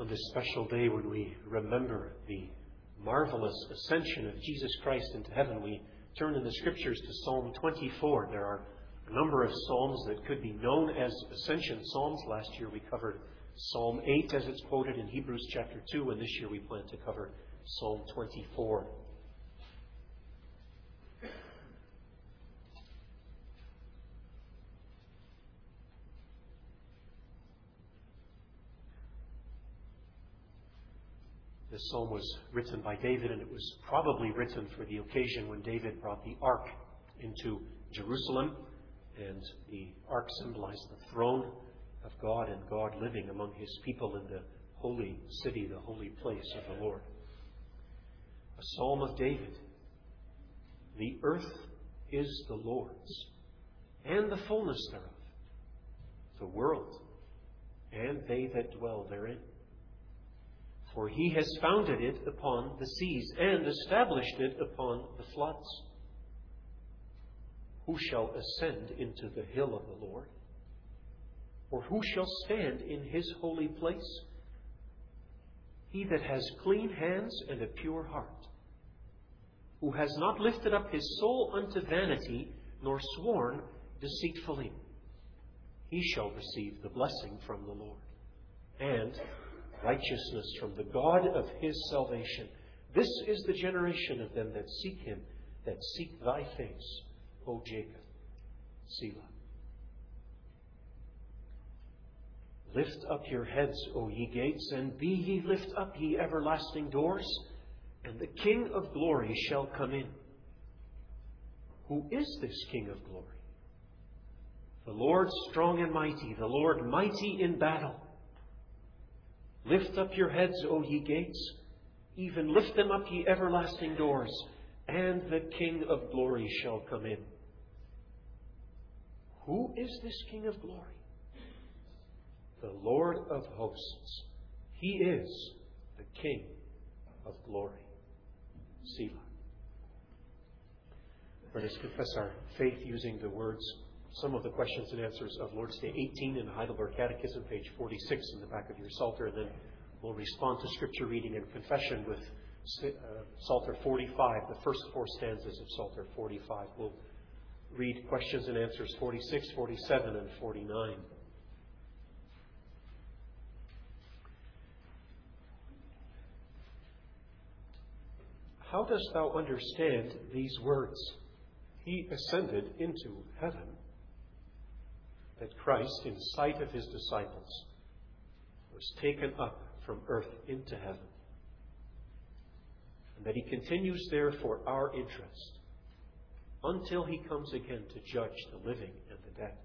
On this special day when we remember the marvelous ascension of Jesus Christ into heaven, we turn in the Scriptures to Psalm 24. There are a number of psalms that could be known as ascension psalms. Last year we covered Psalm 8 as it's quoted in Hebrews chapter 2, and this year we plan to cover Psalm 24. This psalm was written by David, and it was probably written for the occasion when David brought the ark into Jerusalem. And the ark symbolized the throne of God and God living among His people in the holy city, the holy place of the Lord. A psalm of David. The earth is the Lord's, and the fullness thereof, the world, and they that dwell therein. For He has founded it upon the seas, and established it upon the floods. Who shall ascend into the hill of the Lord? Or who shall stand in His holy place? He that has clean hands and a pure heart, who has not lifted up his soul unto vanity, nor sworn deceitfully. He shall receive the blessing from the Lord, and righteousness from the God of his salvation. This is the generation of them that seek Him, that seek Thy face, O Jacob. Selah. Lift up your heads, O ye gates, and be ye lift up, ye everlasting doors, and the King of glory shall come in. Who is this King of glory? The Lord strong and mighty, the Lord mighty in battle. Lift up your heads, O ye gates, even lift them up, ye everlasting doors, and the King of glory shall come in. Who is this King of glory? The Lord of hosts. He is the King of glory. Selah. Let us confess our faith using the words, some of the questions and answers of Lord's Day 18 in the Heidelberg Catechism, page 46 in the back of your Psalter, and then we'll respond to Scripture reading and confession with Psalter 45, the first four stanzas of Psalter 45. We'll read questions and answers 46, 47, and 49. How dost thou understand these words? He ascended into heaven, that Christ, in sight of His disciples, was taken up from earth into heaven, and that He continues there for our interest until He comes again to judge the living and the dead.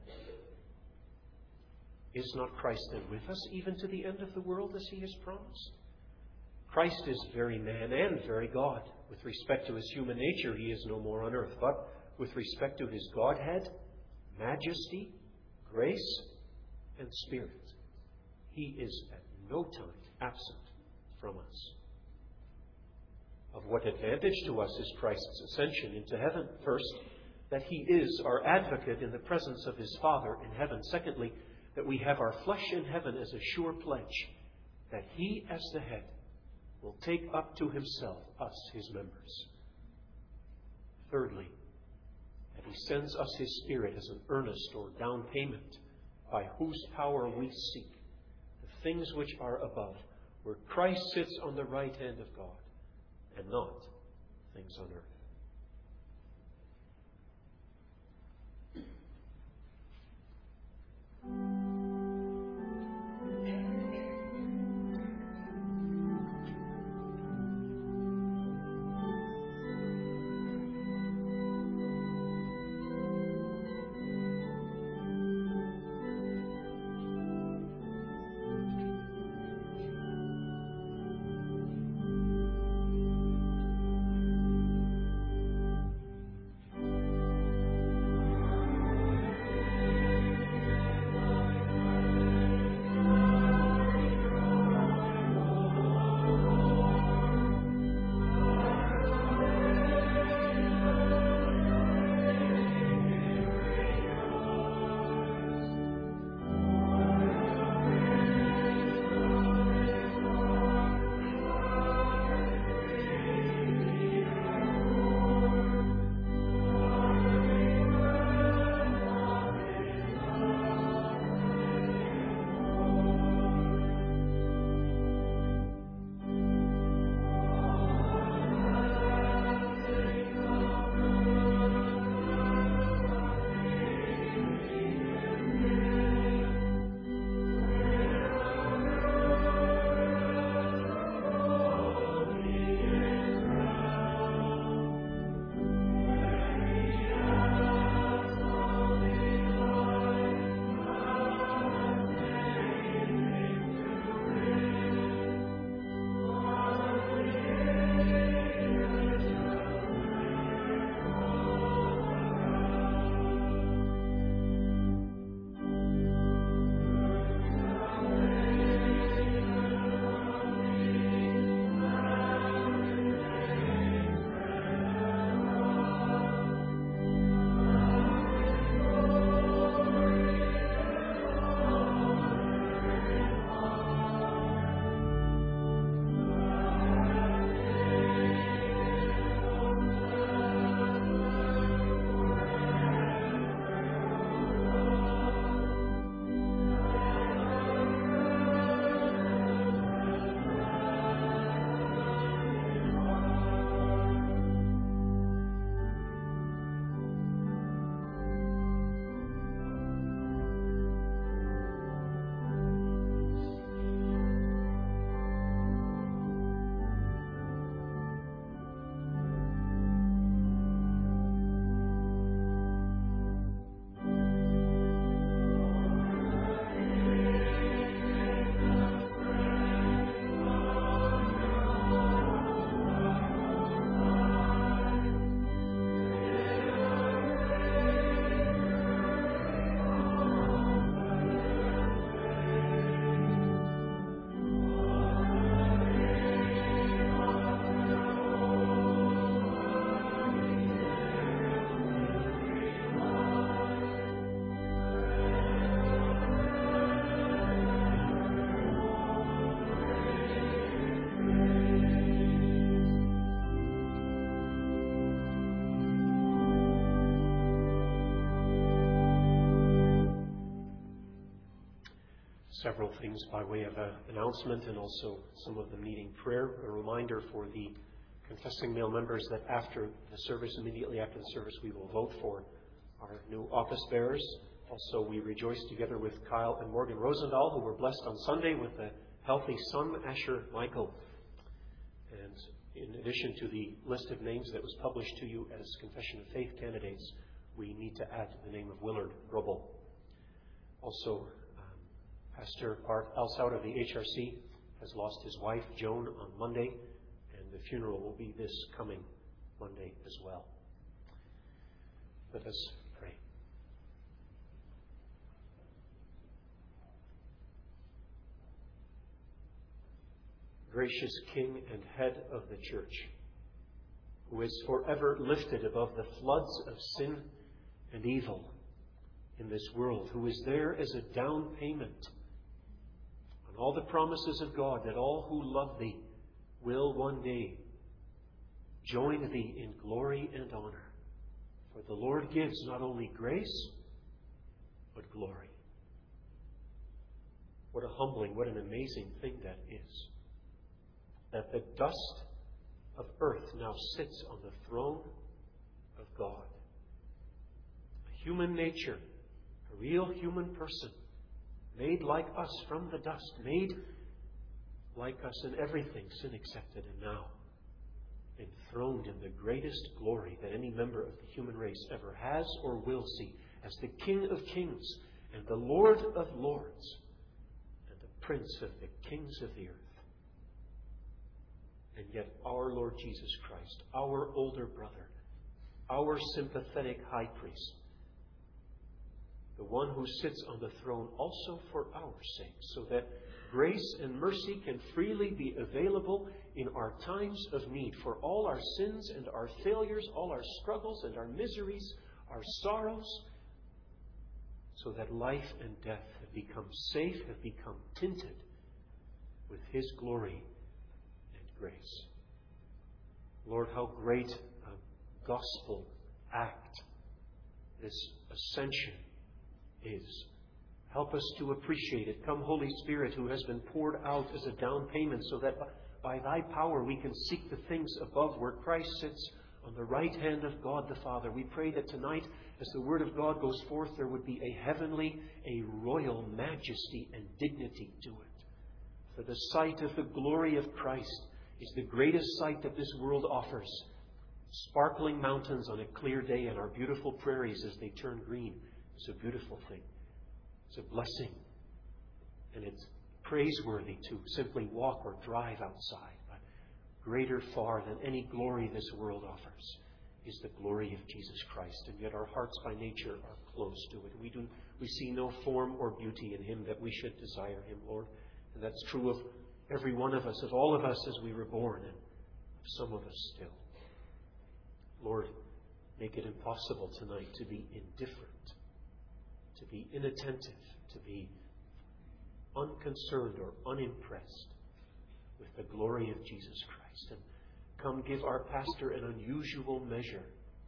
Is not Christ then with us even to the end of the world, as He has promised? Christ is very man and very God. With respect to His human nature, He is no more on earth. But with respect to His Godhead, majesty, grace, and Spirit, He is at no time absent from us. Of what advantage to us is Christ's ascension into heaven? First, that He is our advocate in the presence of His Father in heaven. Secondly, that we have our flesh in heaven as a sure pledge that He, as the head, will take up to Himself us, His members. Thirdly, that He sends us His Spirit as an earnest or down payment, by whose power we seek the things which are above, where Christ sits on the right hand of God, and not things on earth. Several things by way of an announcement and also some of them needing prayer. A reminder for the confessing male members that after the service, immediately after the service, we will vote for our new office bearers. Also, we rejoice together with Kyle and Morgan Rosendahl, who were blessed on Sunday with a healthy son, Asher Michael. And in addition to the list of names that was published to you as Confession of Faith candidates, we need to add the name of Willard Rubble. Also, Pastor Bart Alsout of the HRC has lost his wife, Joan, on Monday, and the funeral will be this coming Monday as well. Let us pray. Gracious King and Head of the Church, who is forever lifted above the floods of sin and evil in this world, who is there as a down payment on all the promises of God, that all who love Thee will one day join Thee in glory and honor. For the Lord gives not only grace, but glory. What a humbling, what an amazing thing that is. That the dust of earth now sits on the throne of God. A human nature, a real human person, made like us from the dust, made like us in everything, sin accepted, and now enthroned in the greatest glory that any member of the human race ever has or will see, as the King of Kings and the Lord of Lords and the Prince of the kings of the earth. And yet our Lord Jesus Christ, our older brother, our sympathetic high priest, the one who sits on the throne also for our sake, so that grace and mercy can freely be available in our times of need for all our sins and our failures, all our struggles and our miseries, our sorrows, so that life and death have become safe, have become tinted with His glory grace. Lord, how great a gospel act this ascension is. Help us to appreciate it. Come, Holy Spirit, who has been poured out as a down payment, so that by Thy power we can seek the things above, where Christ sits on the right hand of God the Father. We pray that tonight, as the Word of God goes forth, there would be a heavenly, a royal majesty and dignity to it. For the sight of the glory of Christ is the greatest sight that this world offers. Sparkling mountains on a clear day and our beautiful prairies as they turn green is a beautiful thing. It's a blessing. And it's praiseworthy to simply walk or drive outside. But greater far than any glory this world offers is the glory of Jesus Christ. And yet our hearts by nature are close to it. We see no form or beauty in Him that we should desire Him, Lord. And that's true of every one of us, of all of us as we were born, and of some of us still. Lord, make it impossible tonight to be indifferent, to be inattentive, to be unconcerned or unimpressed with the glory of Jesus Christ. And come, give our pastor an unusual measure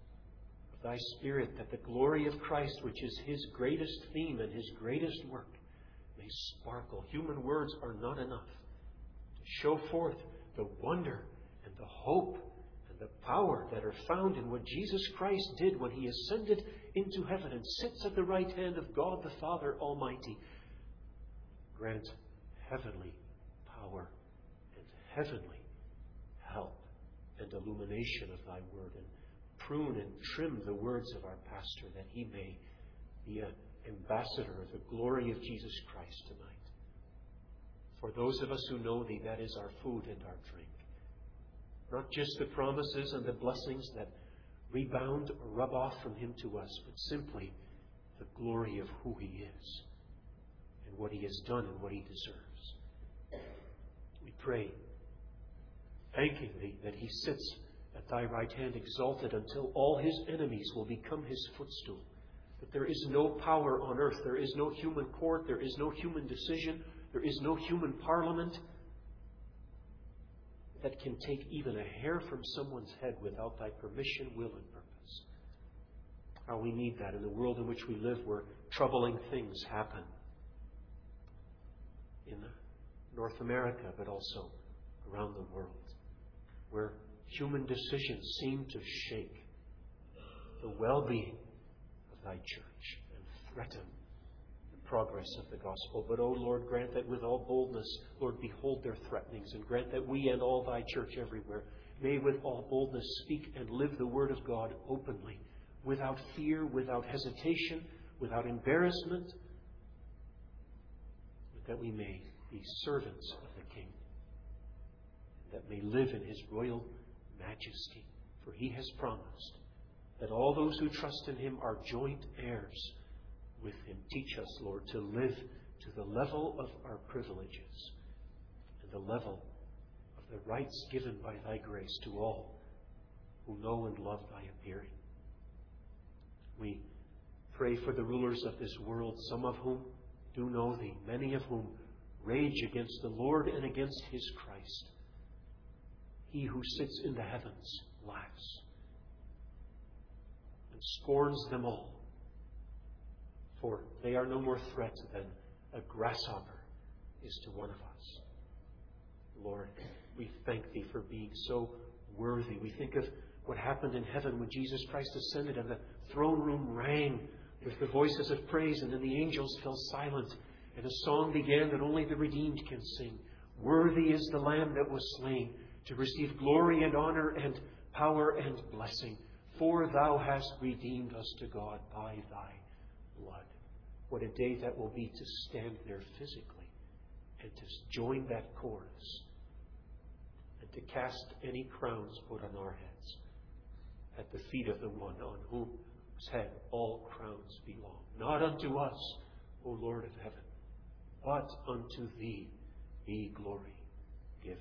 of Thy Spirit, that the glory of Christ, which is His greatest theme and His greatest work, may sparkle. Human words are not enough to show forth the wonder and the hope and the power that are found in what Jesus Christ did when He ascended into heaven and sits at the right hand of God the Father Almighty. Grant heavenly power and heavenly help and illumination of Thy Word, and prune and trim the words of our pastor, that he may be an ambassador of the glory of Jesus Christ tonight. For those of us who know Thee, that is our food and our drink. Not just the promises and the blessings that rebound or rub off from Him to us, but simply the glory of who He is and what He has done and what He deserves. We pray, thanking Thee that He sits at Thy right hand exalted until all His enemies will become His footstool. That there is no power on earth, there is no human court, there is no human decision, there is no human parliament that can take even a hair from someone's head without Thy permission, will, and purpose. How we need that in the world in which we live, where troubling things happen. in North America, but also around the world, where human decisions seem to shake the well-being of thy church and threaten the progress of the gospel. But, O Lord, grant that with all boldness, Lord, behold their threatenings, and grant that we and all thy church everywhere may with all boldness speak and live the word of God openly, without fear, without hesitation, without embarrassment, but that we may be servants of the King, that may live in his royal majesty. For he has promised that all those who trust in him are joint heirs with him. Teach us, Lord, to live to the level of our privileges and the level of the rights given by thy grace to all who know and love thy appearing. We pray for the rulers of this world, some of whom do know thee, many of whom rage against the Lord and against his Christ. He who sits in the heavens laughs and scorns them all, for they are no more threat than a grasshopper is to one of us. Lord, we thank thee for being so worthy. We think of what happened in heaven when Jesus Christ ascended and the throne room rang with the voices of praise, and then the angels fell silent, and a song began that only the redeemed can sing. Worthy is the Lamb that was slain to receive glory and honor and power and blessing. For thou hast redeemed us to God by thy blood. What a day that will be to stand there physically and to join that chorus and to cast any crowns put on our heads at the feet of the one on whose head all crowns belong. Not unto us, O Lord of heaven, but unto thee be glory given.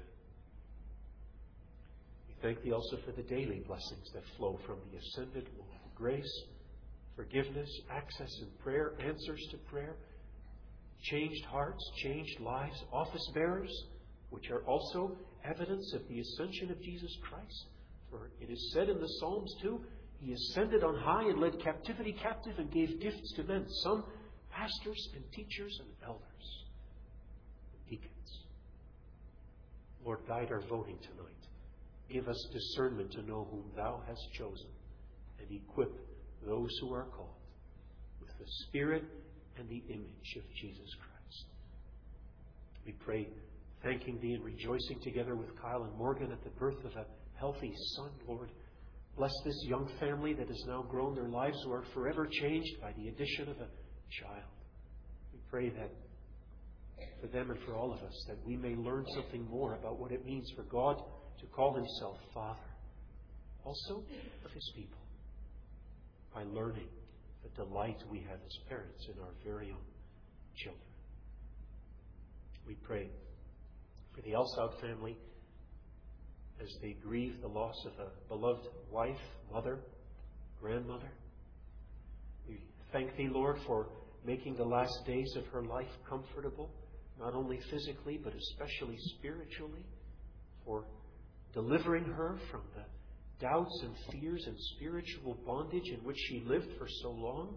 We thank thee also for the daily blessings that flow from the ascended Lord. Grace, forgiveness, access in prayer, answers to prayer, changed hearts, changed lives, office bearers, which are also evidence of the ascension of Jesus Christ. For it is said in the Psalms too, he ascended on high and led captivity captive and gave gifts to men, some pastors and teachers and elders, and deacons. Lord, guide our voting tonight. Give us discernment to know whom thou hast chosen, and equip those who are called with the Spirit and the image of Jesus Christ. We pray, thanking thee and rejoicing together with Kyle and Morgan at the birth of a healthy son, Lord. Bless this young family that has now grown. Their lives were forever changed by the addition of a child. We pray that for them and for all of us, that we may learn something more about what it means for God to call himself Father, also of his people, by learning the delight we have as parents in our very own children. We pray for the Elsout family as they grieve the loss of a beloved wife, mother, grandmother. We thank thee, Lord, for making the last days of her life comfortable, not only physically, but especially spiritually, for delivering her from the doubts and fears and spiritual bondage in which she lived for so long,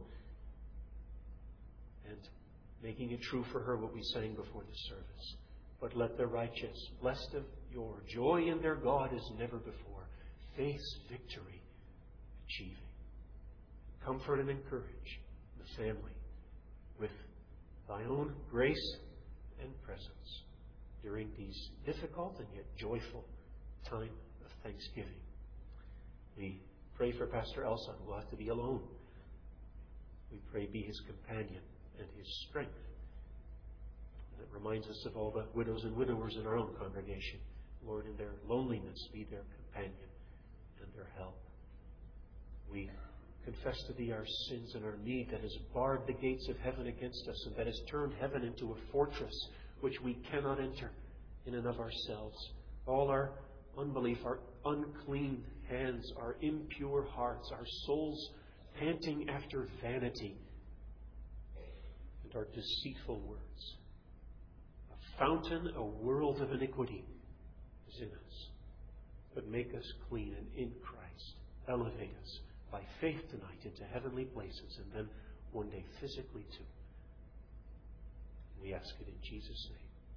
and making it true for her what we sang before the service. But let the righteous, blessed of your joy in their God as never before, faith's victory achieving. Comfort and encourage the family with thy own grace and presence during these difficult and yet joyful time of thanksgiving. We pray for Pastor Elsa, who will have to be alone. We pray be his companion and his strength. And it reminds us of all the widows and widowers in our own congregation. Lord, in their loneliness, be their companion and their help. We confess to thee our sins and our need that has barred the gates of heaven against us, and that has turned heaven into a fortress which we cannot enter in and of ourselves. All our unbelief, our unclean hands, our impure hearts, our souls panting after vanity, and our deceitful words. A fountain, a world of iniquity is in us. But make us clean, and in Christ elevate us by faith tonight into heavenly places, and then one day physically too. We ask it in Jesus' name.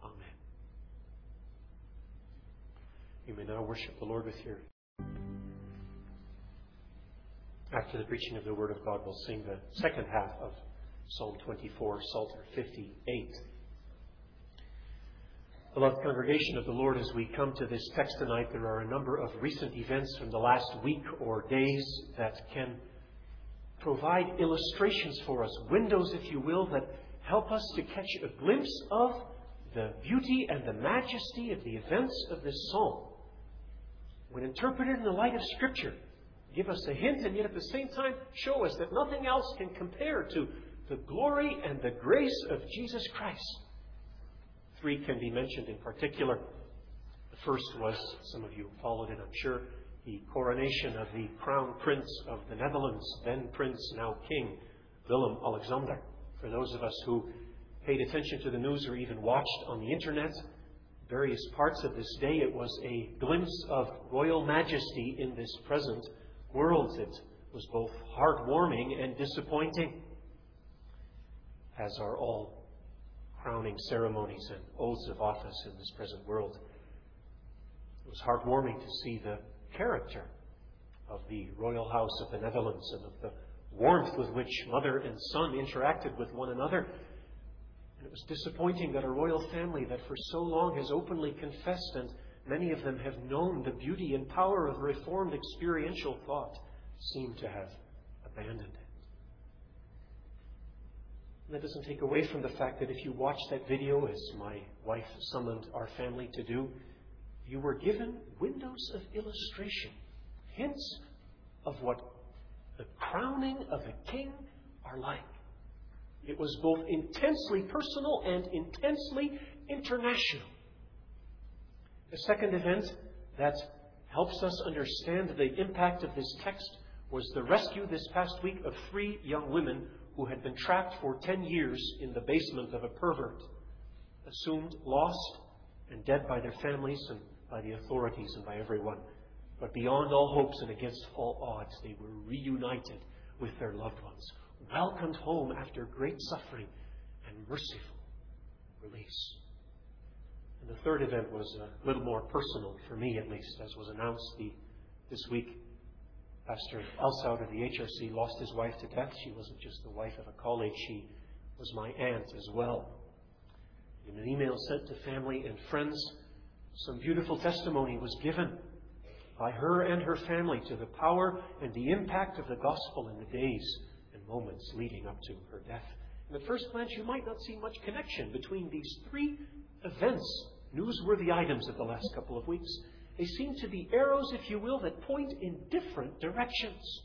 Amen. You may now worship the Lord with your... After the preaching of the Word of God, we'll sing the second half of Psalm 24, Psalter 58. Beloved congregation of the Lord, as we come to this text tonight, there are a number of recent events from the last week or days that can provide illustrations for us, windows, if you will, that help us to catch a glimpse of the beauty and the majesty of the events of this psalm. When interpreted in the light of Scripture, give us a hint and yet at the same time show us that nothing else can compare to the glory and the grace of Jesus Christ. Three can be mentioned in particular. The first was, some of you followed it, I'm sure, the coronation of the Crown Prince of the Netherlands, then Prince, now King, Willem-Alexander. For those of us who paid attention to the news or even watched on the internet, various parts of this day, it was a glimpse of royal majesty in this present world. It was both heartwarming and disappointing, as are all crowning ceremonies and oaths of office in this present world. It was heartwarming to see the character of the royal house of the Netherlands and of the warmth with which mother and son interacted with one another. And it was disappointing that a royal family that for so long has openly confessed, and many of them have known the beauty and power of Reformed experiential thought, seem to have abandoned it. And that doesn't take away from the fact that if you watch that video, as my wife summoned our family to do, you were given windows of illustration, hints of what the crowning of a king are like. It was both intensely personal and intensely international. The second event that helps us understand the impact of this text was the rescue this past week of 3 young women who had been trapped for 10 years in the basement of a pervert, assumed lost and dead by their families and by the authorities and by everyone. But beyond all hopes and against all odds, they were reunited with their loved ones, welcomed home after great suffering and merciful release. And the third event was a little more personal, for me at least, as was announced this week. Pastor Elsauer of the HRC lost his wife to death. She wasn't just the wife of a colleague, she was my aunt as well. In an email sent to family and friends, some beautiful testimony was given by her and her family to the power and the impact of the gospel in the days and moments leading up to her death. And at first glance, you might not see much connection between these 3 events, newsworthy items of the last couple of weeks. They seem to be arrows, if you will, that point in different directions.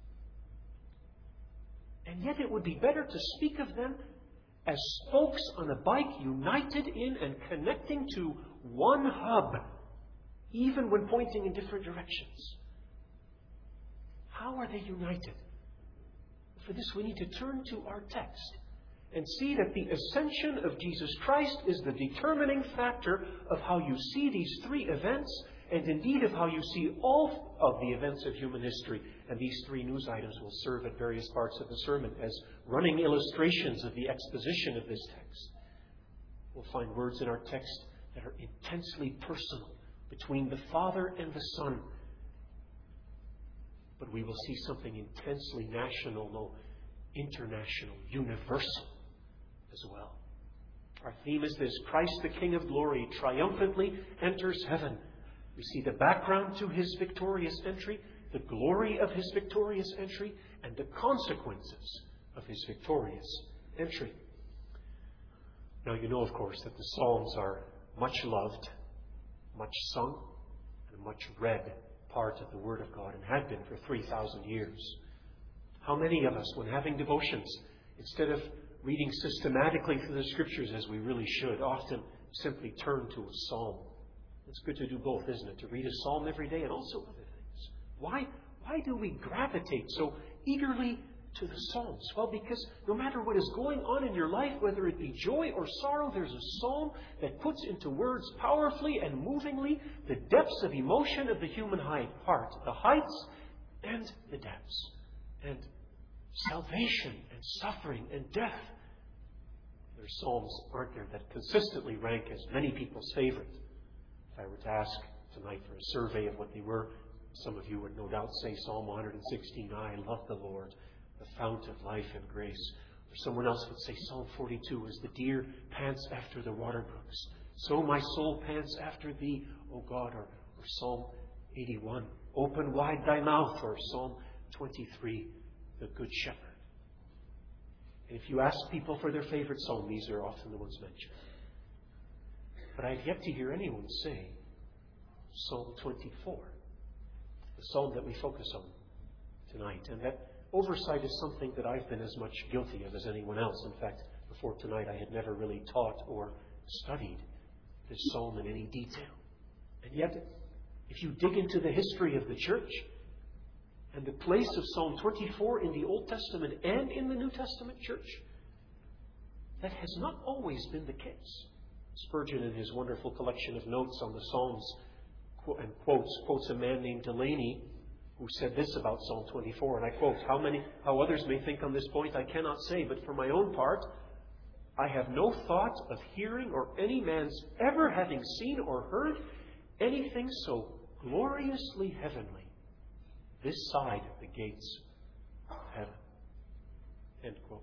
And yet it would be better to speak of them as spokes on a bike united in and connecting to one hub, even when pointing in different directions. How are they united? For this, we need to turn to our text and see that the ascension of Jesus Christ is the determining factor of how you see these 3 events, and indeed of how you see all of the events of human history. And these 3 news items will serve at various parts of the sermon as running illustrations of the exposition of this text. We'll find words in our text that are intensely personal between the Father and the Son. But we will see something intensely national, no, international, universal as well. Our theme is this: Christ, the King of glory, triumphantly enters heaven. We see the background to his victorious entry, the glory of his victorious entry, and the consequences of his victorious entry. Now, you know, of course, that the Psalms are much loved, much sung, and much read part of the Word of God, and had been for 3,000 years. How many of us, when having devotions, instead of reading systematically through the Scriptures as we really should, often simply turn to a psalm? It's good to do both, isn't it? To read a psalm every day and also other things. Why do we gravitate so eagerly to the Psalms? Well, because no matter what is going on in your life, whether it be joy or sorrow, there's a psalm that puts into words powerfully and movingly the depths of emotion of the human heart, the heights and the depths, and salvation and suffering and death. There's psalms, aren't there, that consistently rank as many people's favorite. If I were to ask tonight for a survey of what they were, some of you would no doubt say Psalm 116, I love the Lord, the fount of life and grace. Or someone else would say Psalm 42, as the deer pants after the water brooks, so my soul pants after thee, O God. Or Psalm 81, open wide thy mouth. Or Psalm 23, the Good Shepherd. And if you ask people for their favorite psalm, these are often the ones mentioned. But I've yet to hear anyone say Psalm 24, the psalm that we focus on tonight. And that oversight is something that I've been as much guilty of as anyone else. In fact, before tonight, I had never really taught or studied this psalm in any detail. And yet, if you dig into the history of the church and the place of Psalm 24 in the Old Testament and in the New Testament church, that has not always been the case. Spurgeon, in his wonderful collection of notes on the Psalms, and quotes a man named Delaney, who said this about Psalm 24, and I quote, how others may think on this point I cannot say, but for my own part, I have no thought of hearing or any man's ever having seen or heard anything so gloriously heavenly this side of the gates of heaven. End quote.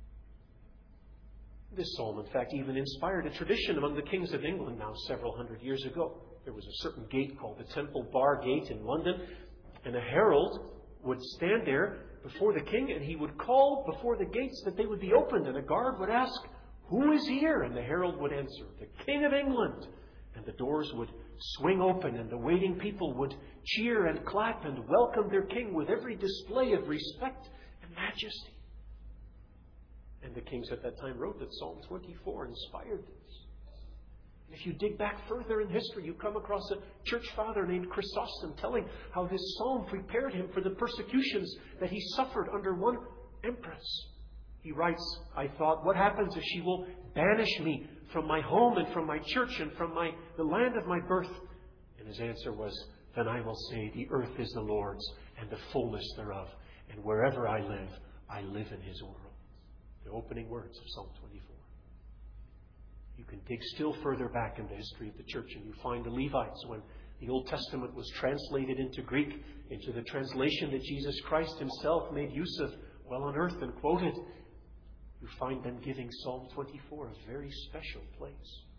This psalm, in fact, even inspired a tradition among the kings of England now several hundred years ago. There was a certain gate called the Temple Bar Gate in London, and a herald would stand there before the king, and he would call before the gates that they would be opened, and a guard would ask, who is here? And the herald would answer, the King of England. And the doors would swing open, and the waiting people would cheer and clap and welcome their king with every display of respect and majesty. And the kings at that time wrote that Psalm 24 inspired this. And if you dig back further in history, you come across a church father named Chrysostom telling how this psalm prepared him for the persecutions that he suffered under one empress. He writes, I thought, what happens if she will banish me from my home and from my church and from the land of my birth? And his answer was, then I will say, the earth is the Lord's and the fullness thereof. And wherever I live in His world. The opening words of Psalm 24. You can dig still further back in the history of the church and you find the Levites when the Old Testament was translated into Greek, into the translation that Jesus Christ Himself made use of while on earth and quoted. You find them giving Psalm 24 a very special place.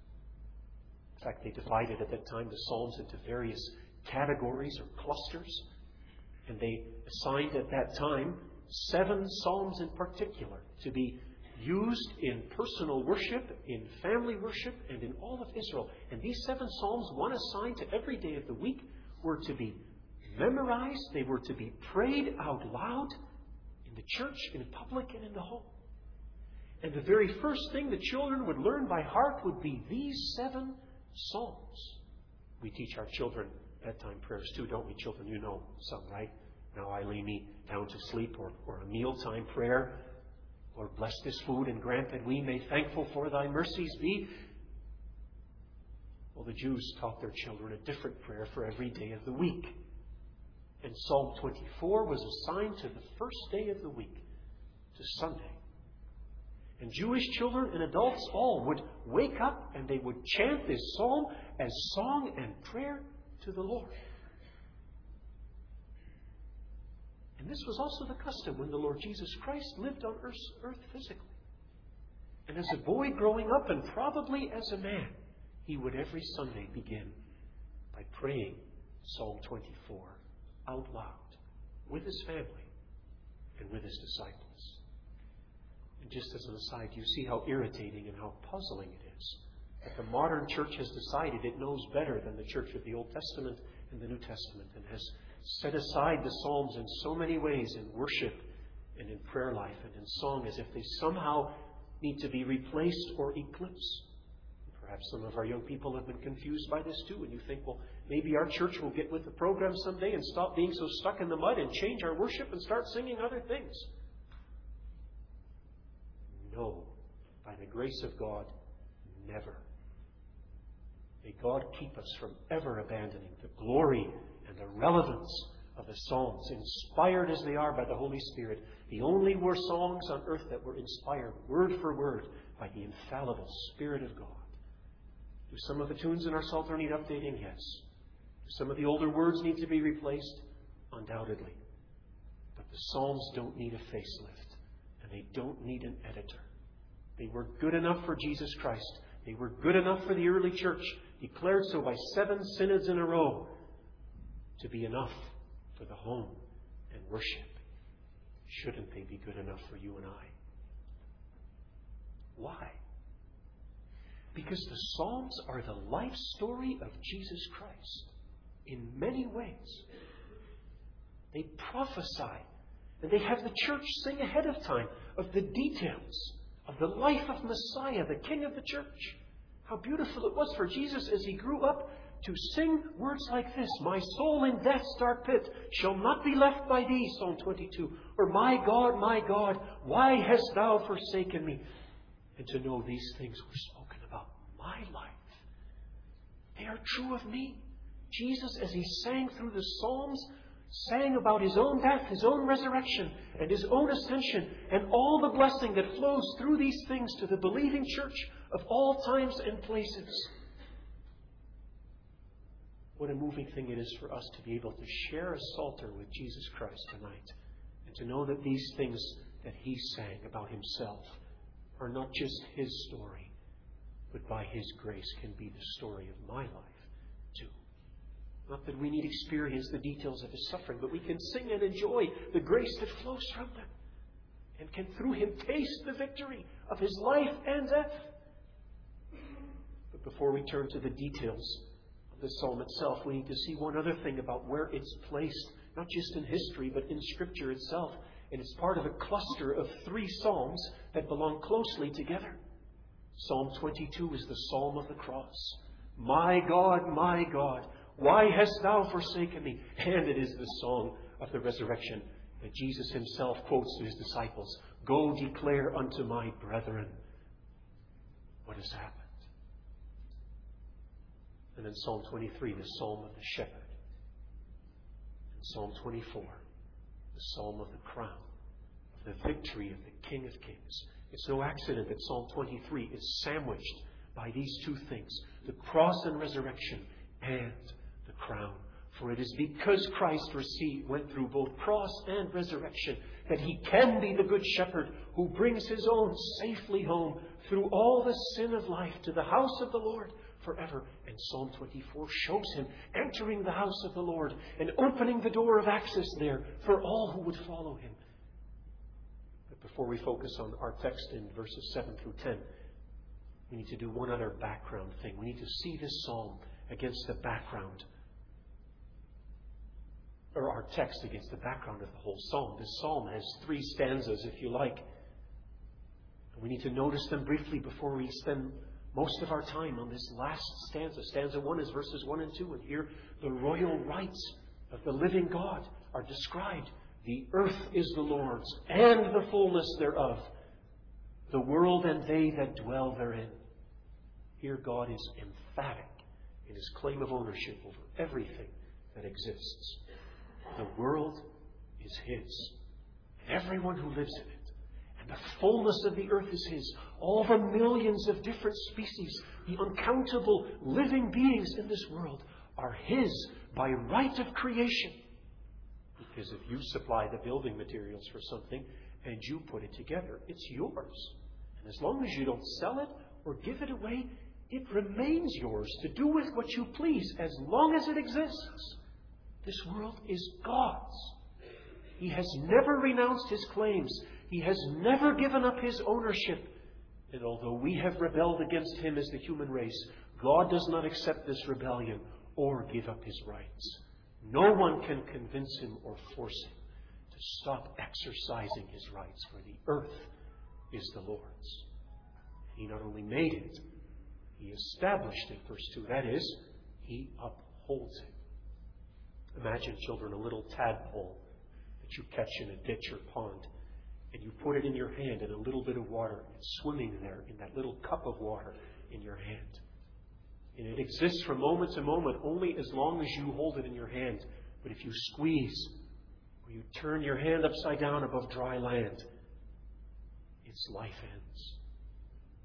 In fact, they divided at that time the Psalms into various categories or clusters. And they assigned at that time 7 Psalms in particular to be used in personal worship, in family worship, and in all of Israel. And these 7 Psalms, one assigned to every day of the week, were to be memorized. They were to be prayed out loud in the church, in public, and in the home. And the very first thing the children would learn by heart would be these 7 Psalms. We teach our children bedtime prayers too, don't we, children? You know some, right? Now I lay me down to sleep, or a mealtime prayer. Lord, bless this food and grant that we may thankful for Thy mercies be. Well, the Jews taught their children a different prayer for every day of the week. And Psalm 24 was assigned to the first day of the week, to Sunday. And Jewish children and adults all would wake up and they would chant this psalm as song and prayer to the Lord. And this was also the custom when the Lord Jesus Christ lived on earth physically. And as a boy growing up, and probably as a man, he would every Sunday begin by praying Psalm 24 out loud with his family and with his disciples. And just as an aside, you see how irritating and how puzzling it is that the modern church has decided it knows better than the church of the Old Testament and the New Testament, and has set aside the Psalms in so many ways in worship and in prayer life and in song as if they somehow need to be replaced or eclipsed. Perhaps some of our young people have been confused by this too, and you think, well, maybe our church will get with the program someday and stop being so stuck in the mud and change our worship and start singing other things. No, by the grace of God, never. May God keep us from ever abandoning the glory and the relevance of the Psalms, inspired as they are by the Holy Spirit. The only were songs on earth that were inspired, word for word, by the infallible Spirit of God. Do some of the tunes in our Psalter need updating? Yes. Do some of the older words need to be replaced? Undoubtedly. But the Psalms don't need a facelift, and they don't need an editor. They were good enough for Jesus Christ. They were good enough for the early church, declared so by 7 synods in a row, to be enough for the home and worship. Shouldn't they be good enough for you and I? Why? Because the Psalms are the life story of Jesus Christ in many ways. They prophesy, and they have the church sing ahead of time of the details of the life of Messiah, the King of the church. How beautiful it was for Jesus as he grew up to sing words like this: "My soul in death's dark pit shall not be left by thee," Psalm 22. Or, my God, why hast thou forsaken me?" And to know these things were spoken about my life. They are true of me. Jesus, as he sang through the Psalms, sang about his own death, his own resurrection, and his own ascension, and all the blessing that flows through these things to the believing church of all times and places. What a moving thing it is for us to be able to share a Psalter with Jesus Christ tonight, and to know that these things that he sang about himself are not just his story, but by his grace can be the story of my life too. Not that we need experience the details of his suffering, but we can sing and enjoy the grace that flows from them, and can through him taste the victory of his life and death. But before we turn to the details of the psalm itself, we need to see one other thing about where it's placed, not just in history, but in Scripture itself. And it's part of a cluster of 3 psalms that belong closely together. Psalm 22 is the psalm of the cross. My God, why hast thou forsaken me?" And it is the song of the resurrection that Jesus himself quotes to his disciples. "Go declare unto my brethren what has happened." And then Psalm 23, the psalm of the shepherd. And Psalm 24, the psalm of the crown, of the victory of the King of Kings. It's no accident that Psalm 23 is sandwiched by these 2 things: the cross and resurrection, and the crown. For it is because Christ went through both cross and resurrection that he can be the good shepherd who brings his own safely home through all the sin of life to the house of the Lord forever. And Psalm 24 shows him entering the house of the Lord and opening the door of access there for all who would follow him. But before we focus on our text in verses 7 through 10, we need to do one other background thing. We need to see this psalm against the background, or our text against the background of the whole psalm. This psalm has 3 stanzas, if you like. And we need to notice them briefly before we spend most of our time on this last stanza. Stanza 1 is verses 1 and 2. And here the royal rights of the living God are described. The earth is the Lord's, and the fullness thereof, the world and they that dwell therein. Here God is emphatic in his claim of ownership over everything that exists. The world is his, and everyone who lives in it. And the fullness of the earth is his. All the millions of different species, the uncountable living beings in this world are his by right of creation. Because if you supply the building materials for something and you put it together, it's yours. And as long as you don't sell it or give it away, it remains yours to do with what you please as long as it exists. This world is God's. He has never renounced his claims. He has never given up his ownership. And although we have rebelled against him as the human race, God does not accept this rebellion or give up his rights. No one can convince him or force him to stop exercising his rights, for the earth is the Lord's. He not only made it, he established it, verse 2. That is, he upholds it. Imagine, children, a little tadpole that you catch in a ditch or pond, and you put it in your hand in a little bit of water, and it's swimming there in that little cup of water in your hand. And it exists from moment to moment only as long as you hold it in your hand. But if you squeeze, or you turn your hand upside down above dry land, its life ends.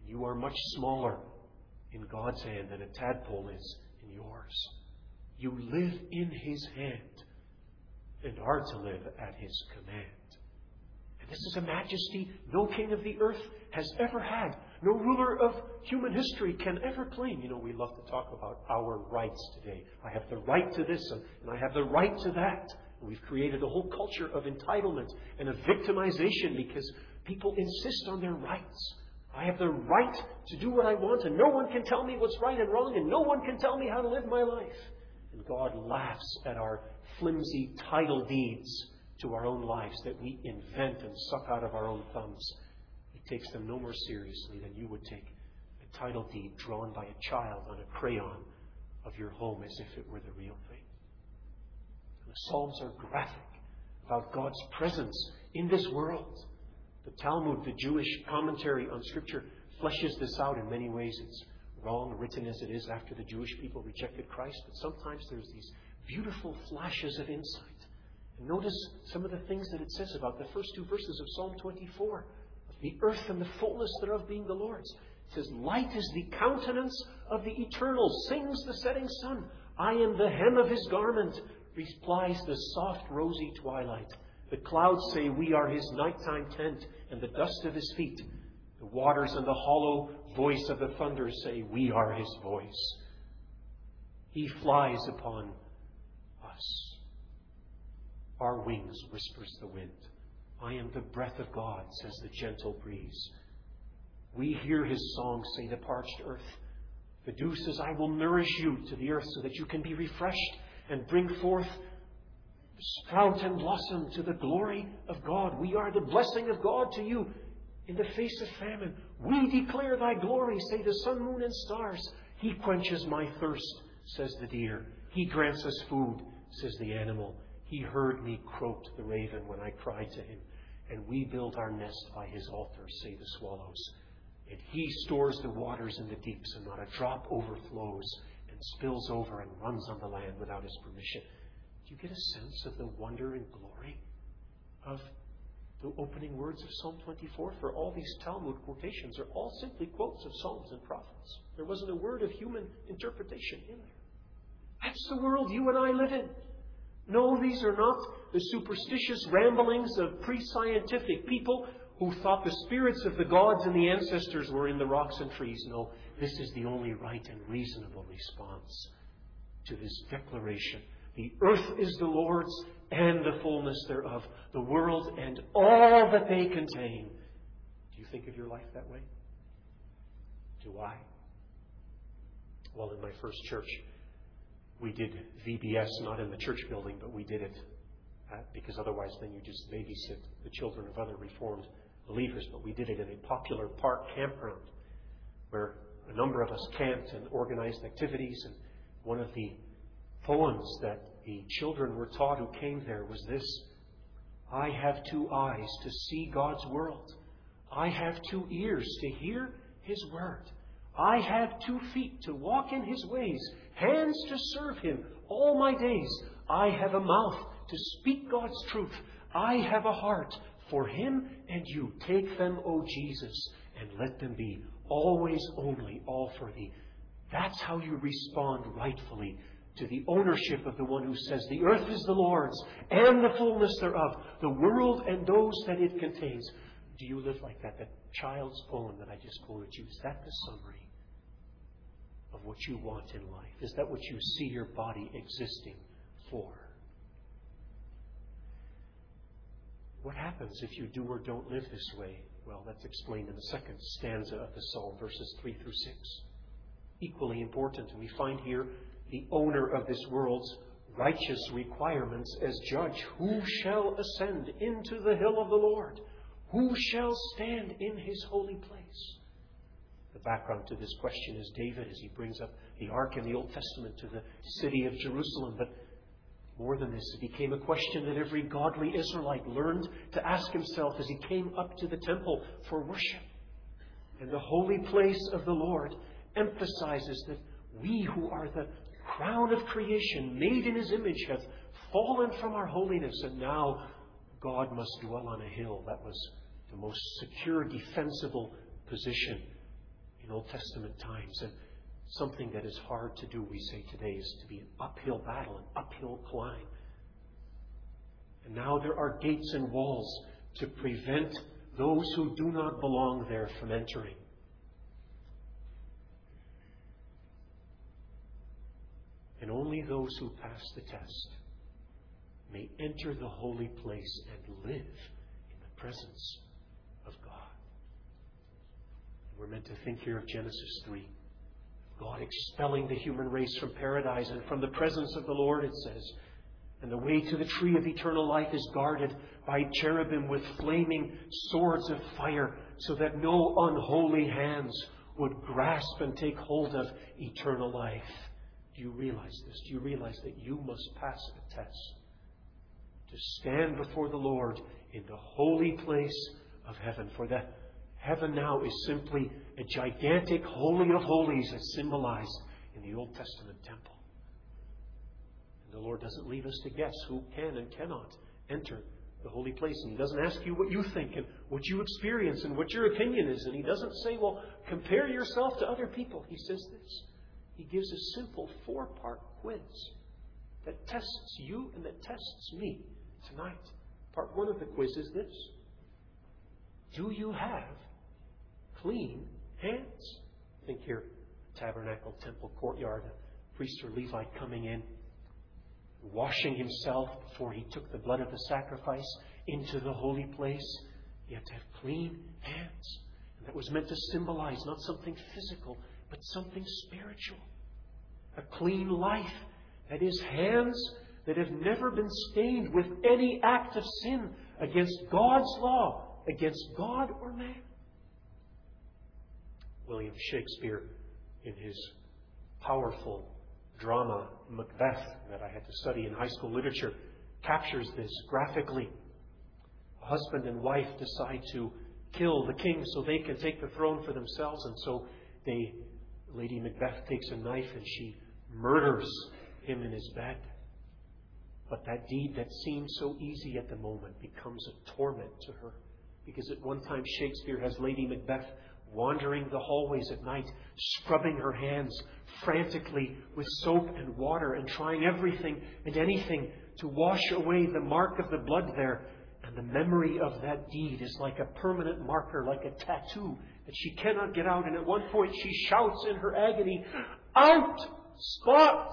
You are much smaller in God's hand than a tadpole is in yours. You live in His hand and are to live at His command. And this is a majesty no king of the earth has ever had. No ruler of human history can ever claim. You know, we love to talk about our rights today. I have the right to this and I have the right to that. And we've created a whole culture of entitlement and of victimization because people insist on their rights. I have the right to do what I want, and no one can tell me what's right and wrong, and no one can tell me how to live my life. And God laughs at our flimsy title deeds to our own lives that we invent and suck out of our own thumbs. He takes them no more seriously than you would take a title deed drawn by a child on a crayon of your home as if it were the real thing. And the Psalms are graphic about God's presence in this world. The Talmud, the Jewish commentary on Scripture, fleshes this out in many ways. It's wrong, written as it is after the Jewish people rejected Christ, but sometimes there's these beautiful flashes of insight. And notice some of the things that it says about the first two verses of Psalm 24, of the earth and the fullness thereof being the Lord's. It says, light is the countenance of the eternal, sings the setting sun. I am the hem of His garment, replies the soft rosy twilight. The clouds say, we are His nighttime tent, and the dust of His feet. The waters and the hollow voice of the thunder say, we are His voice. He flies upon us. Our wings, whispers the wind. I am the breath of God, says the gentle breeze. We hear His song, say the parched earth. The dew says, I will nourish you to the earth so that you can be refreshed and bring forth sprout and blossom to the glory of God. We are the blessing of God to you in the face of famine. We declare Thy glory, say the sun, moon, and stars. He quenches my thirst, says the deer. He grants us food, says the animal. He heard me, croaked the raven when I cried to Him. And we build our nest by His altar, say the swallows. And He stores the waters in the deeps, and not a drop overflows and spills over and runs on the land without His permission. Do you get a sense of the wonder and glory of the opening words of Psalm 24? For all these Talmud quotations are all simply quotes of Psalms and prophets. There wasn't a word of human interpretation in there. That's the world you and I live in. No, these are not the superstitious ramblings of pre-scientific people who thought the spirits of the gods and the ancestors were in the rocks and trees. No, this is the only right and reasonable response to this declaration. The earth is the Lord's and the fullness thereof, the world and all that they contain. Do you think of your life that way? Do I? Well, in my first church, we did VBS, not in the church building, but we did it because otherwise then you just babysit the children of other Reformed believers. But we did it in a popular park campground where a number of us camped and organized activities. And one of the poems that the children were taught who came there was this: I have 2 eyes to see God's world. I have 2 ears to hear His word. I have 2 feet to walk in His ways, hands to serve Him all my days. I have a mouth to speak God's truth. I have a heart for Him and you. Take them, O Jesus, and let them be always, only, all for Thee. That's how you respond rightfully to the ownership of the one who says, the earth is the Lord's and the fullness thereof, the world and those that it contains. Do you live like that? That child's poem that I just quoted you, is that the summary of what you want in life? Is that what you see your body existing for? What happens if you do or don't live this way? Well, that's explained in the second stanza of the psalm, verses 3 through 6. Equally important, and we find here the owner of this world's righteous requirements as judge. Who shall ascend into the hill of the Lord? Who shall stand in His holy place? The background to this question is David, as he brings up the ark in the Old Testament to the city of Jerusalem. But more than this, it became a question that every godly Israelite learned to ask himself as he came up to the temple for worship. And the holy place of the Lord emphasizes that we who are the crown of creation, made in His image, have fallen from our holiness, and now God must dwell on a hill. That was the most secure, defensible position in Old Testament times. And something that is hard to do, we say today, is to be an uphill battle, an uphill climb. And now there are gates and walls to prevent those who do not belong there from entering. And only those who pass the test may enter the holy place and live in the presence of God. We're meant to think here of Genesis 3. God expelling the human race from paradise and from the presence of the Lord, it says. And the way to the tree of eternal life is guarded by cherubim with flaming swords of fire, so that no unholy hands would grasp and take hold of eternal life. Do you realize this? Do you realize that you must pass a test to stand before the Lord in the holy place of heaven? For the heaven now is simply a gigantic holy of holies as symbolized in the Old Testament temple. And the Lord doesn't leave us to guess who can and cannot enter the holy place. And He doesn't ask you what you think and what you experience and what your opinion is. And He doesn't say, well, compare yourself to other people. He says this. He gives a simple 4-part quiz that tests you and that tests me tonight. Part 1 of the quiz is this. Do you have clean hands? Think here, tabernacle, temple, courtyard, a priest or Levite coming in, washing himself before he took the blood of the sacrifice into the holy place. You have to have clean hands. And that was meant to symbolize not something physical, but something spiritual. A clean life. That is, hands that have never been stained with any act of sin against God's law, against God or man. William Shakespeare, in his powerful drama Macbeth that I had to study in high school literature, captures this graphically. A husband and wife decide to kill the king so they can take the throne for themselves, and so Lady Macbeth takes a knife and she murders him in his bed. But that deed that seemed so easy at the moment becomes a torment to her. Because at one time Shakespeare has Lady Macbeth wandering the hallways at night, scrubbing her hands frantically with soap and water and trying everything and anything to wash away the mark of the blood there. And the memory of that deed is like a permanent marker, like a tattoo that she cannot get out. And at one point she shouts in her agony, "Out! Spot!"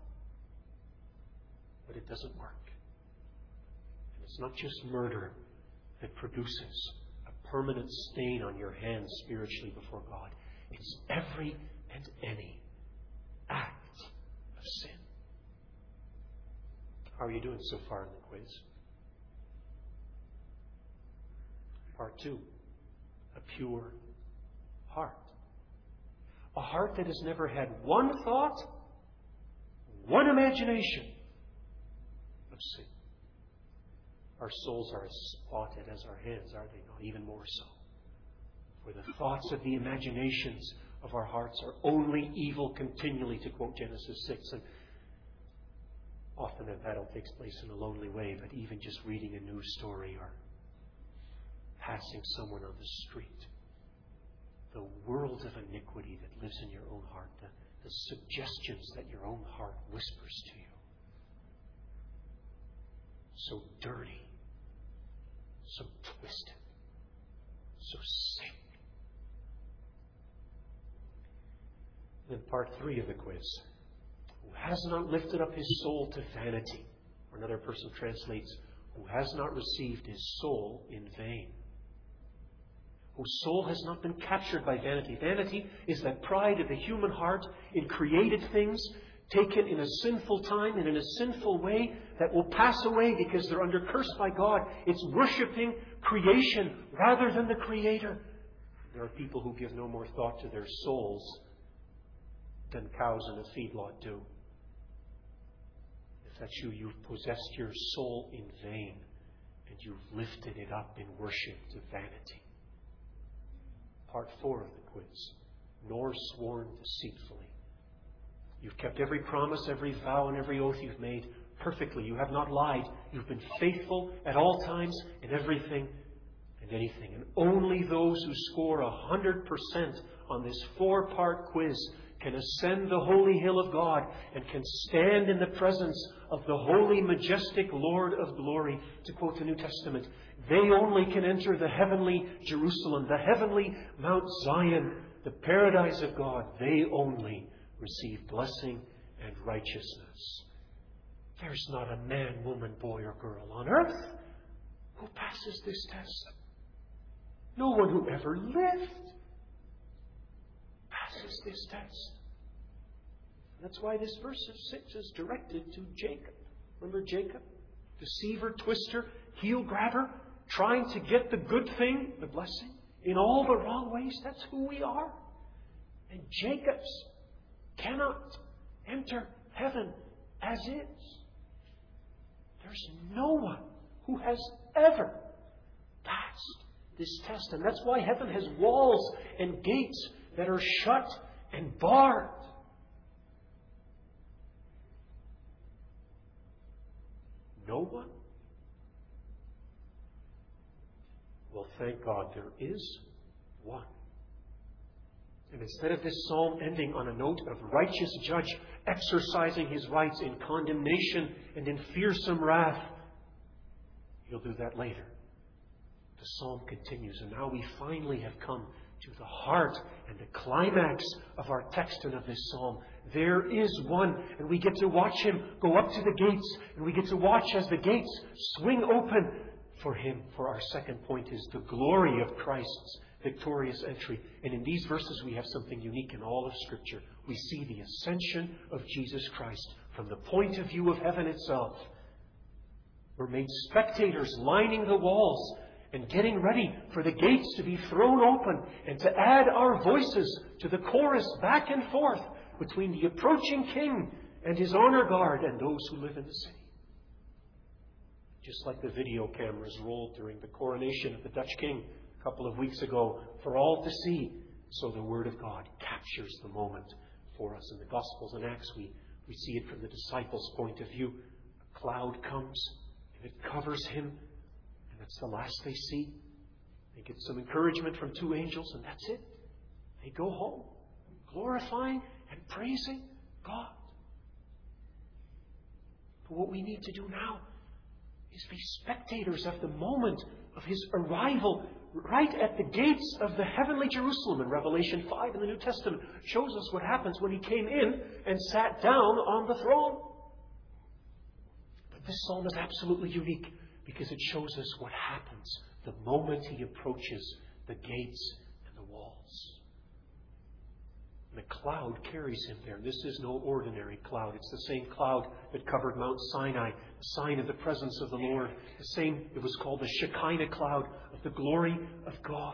But it doesn't work. And it's not just murder that produces a permanent stain on your hands spiritually before God. It's every and any act of sin. How are you doing so far in the quiz? Part 2. A pure heart. A heart that has never had one thought, one imagination of sin. Our souls are as spotted as our hands, are they not? Even more so. For the thoughts of the imaginations of our hearts are only evil continually, to quote Genesis 6. And often that battle takes place in a lonely way, but even just reading a news story or passing someone on the street, the world of iniquity that lives in your own heart, the suggestions that your own heart whispers to you. So dirty, so twisted, so sick. Then part 3 of the quiz. Who has not lifted up his soul to vanity? Or another person translates, who has not received his soul in vain. Whose soul has not been captured by vanity. Vanity is that pride of the human heart in created things, taken in a sinful time and in a sinful way that will pass away because they're under curse by God. It's worshipping creation rather than the Creator. There are people who give no more thought to their souls than cows in a feedlot do. If that's you, you've possessed your soul in vain and you've lifted it up in worship to vanity. Part 4 of the quiz. Nor sworn deceitfully. You've kept every promise, every vow, and every oath you've made perfectly. You have not lied. You've been faithful at all times in everything and anything. And only those who score 100% on this 4-part quiz can ascend the holy hill of God and can stand in the presence of the holy, majestic Lord of glory, to quote the New Testament, they only can enter the heavenly Jerusalem, the heavenly Mount Zion, the paradise of God. They only receive blessing and righteousness. There's not a man, woman, boy, or girl on earth who passes this test. No one who ever lived passes this test. That's why this verse 6 is directed to Jacob. Remember Jacob? Deceiver, twister, heel grabber, trying to get the good thing, the blessing, in all the wrong ways. That's who we are. And Jacob's cannot enter heaven as is. There's no one who has ever passed this test. And that's why heaven has walls and gates that are shut and barred. No one? Well, thank God there is one. And instead of this psalm ending on a note of righteous judge exercising his rights in condemnation and in fearsome wrath, he'll do that later. The psalm continues, and now we finally have come to the heart and the climax of our text and of this psalm. There is one, and we get to watch him go up to the gates, and we get to watch as the gates swing open for him. For our second point is the glory of Christ's victorious entry. And in these verses we have something unique in all of Scripture. We see the ascension of Jesus Christ from the point of view of heaven itself. We're made spectators lining the walls and getting ready for the gates to be thrown open and to add our voices to the chorus back and forth between the approaching king and his honor guard and those who live in the city. Just like the video cameras rolled during the coronation of the Dutch king a couple of weeks ago for all to see, so the Word of God captures the moment for us. In the Gospels and Acts, we see it from the disciples' point of view. A cloud comes and it covers him. That's the last they see. They get some encouragement from 2 angels, and that's it. They go home, glorifying and praising God. But what we need to do now is be spectators of the moment of his arrival right at the gates of the heavenly Jerusalem. And Revelation 5 in the New Testament shows us what happens when he came in and sat down on the throne. But this psalm is absolutely unique, because it shows us what happens the moment he approaches the gates and the walls. And the cloud carries him there. This is no ordinary cloud. It's the same cloud that covered Mount Sinai, the sign of the presence of the Lord. It was called the Shekinah cloud of the glory of God,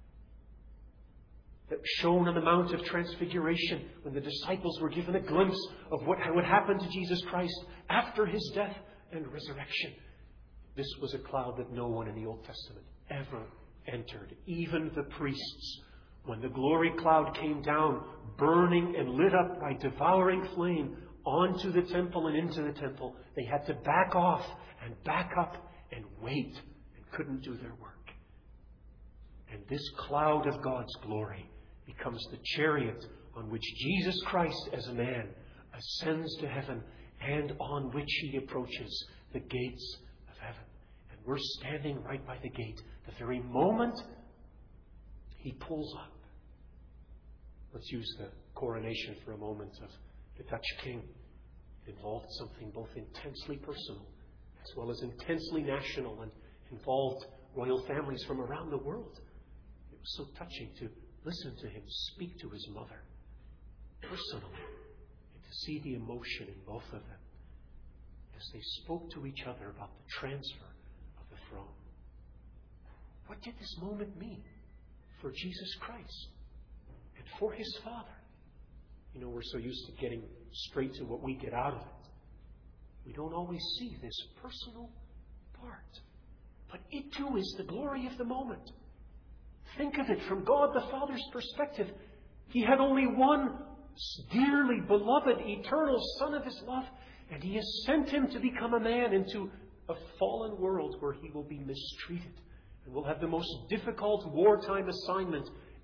that shone on the Mount of Transfiguration when the disciples were given a glimpse of what would happen to Jesus Christ after his death and resurrection. This was a cloud that no one in the Old Testament ever entered, even the priests. When the glory cloud came down, burning and lit up by devouring flame onto the temple and into the temple, they had to back off and back up and wait and couldn't do their work. And this cloud of God's glory becomes the chariot on which Jesus Christ as a man ascends to heaven and on which he approaches the gates of heaven. And we're standing right by the gate. The very moment he pulls up. Let's use the coronation for a moment of the Dutch king. It involved something both intensely personal as well as intensely national, and involved royal families from around the world. It was so touching to listen to him speak to his mother personally, and to see the emotion in both of them as they spoke to each other about the transfer of the throne. What did this moment mean for Jesus Christ and for his Father? You know, we're so used to getting straight to what we get out of it. We don't always see this personal part. But it too is the glory of the moment. Think of it from God the Father's perspective. He had only one dearly beloved, eternal Son of his love, and he has sent him to become a man into a fallen world where he will be mistreated and will have the most difficult wartime assignment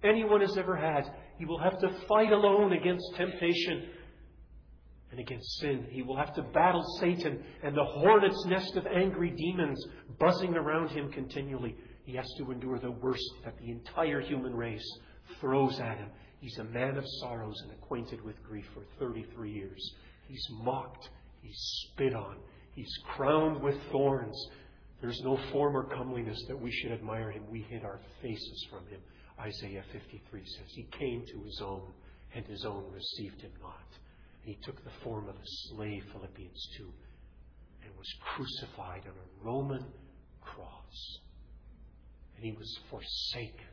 anyone has ever had. He will have to fight alone against temptation and against sin. He will have to battle Satan and the hornet's nest of angry demons buzzing around him continually. He has to endure the worst that the entire human race throws at him. He's a man of sorrows and acquainted with grief for 33 years. He's mocked. He's spit on. He's crowned with thorns. There's no form or comeliness that we should admire him. We hid our faces from him. Isaiah 53 says, He came to His own, and His own received Him not. And He took the form of a slave, Philippians 2, and was crucified on a Roman cross. And He was forsaken,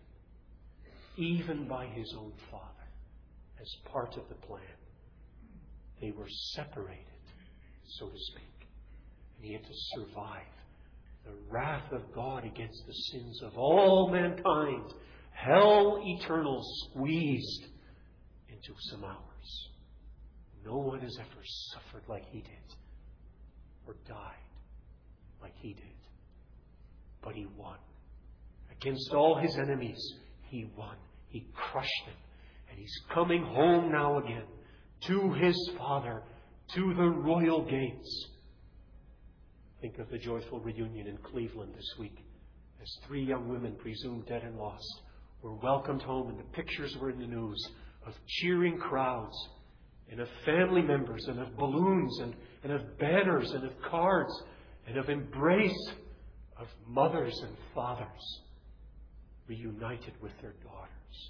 even by His own Father, as part of the plan. They were separated, so to speak. And He had to survive the wrath of God against the sins of all mankind. Hell eternal squeezed into some hours. No one has ever suffered like He did, or died like He did. But He won. Against all His enemies, He won. He crushed them. And He's coming home now again to His Father, to the royal gates. Think of the joyful reunion in Cleveland this week, as 3 young women, presumed dead and lost, were welcomed home, and the pictures were in the news of cheering crowds, and of family members, and of balloons, and of banners, and of cards, and of embrace of mothers and fathers reunited with their daughters.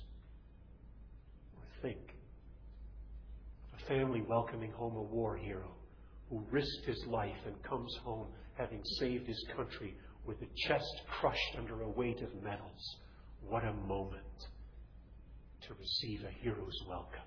Or think of a family welcoming home a war hero who risked his life and comes home having saved his country with a chest crushed under a weight of medals. What a moment to receive a hero's welcome.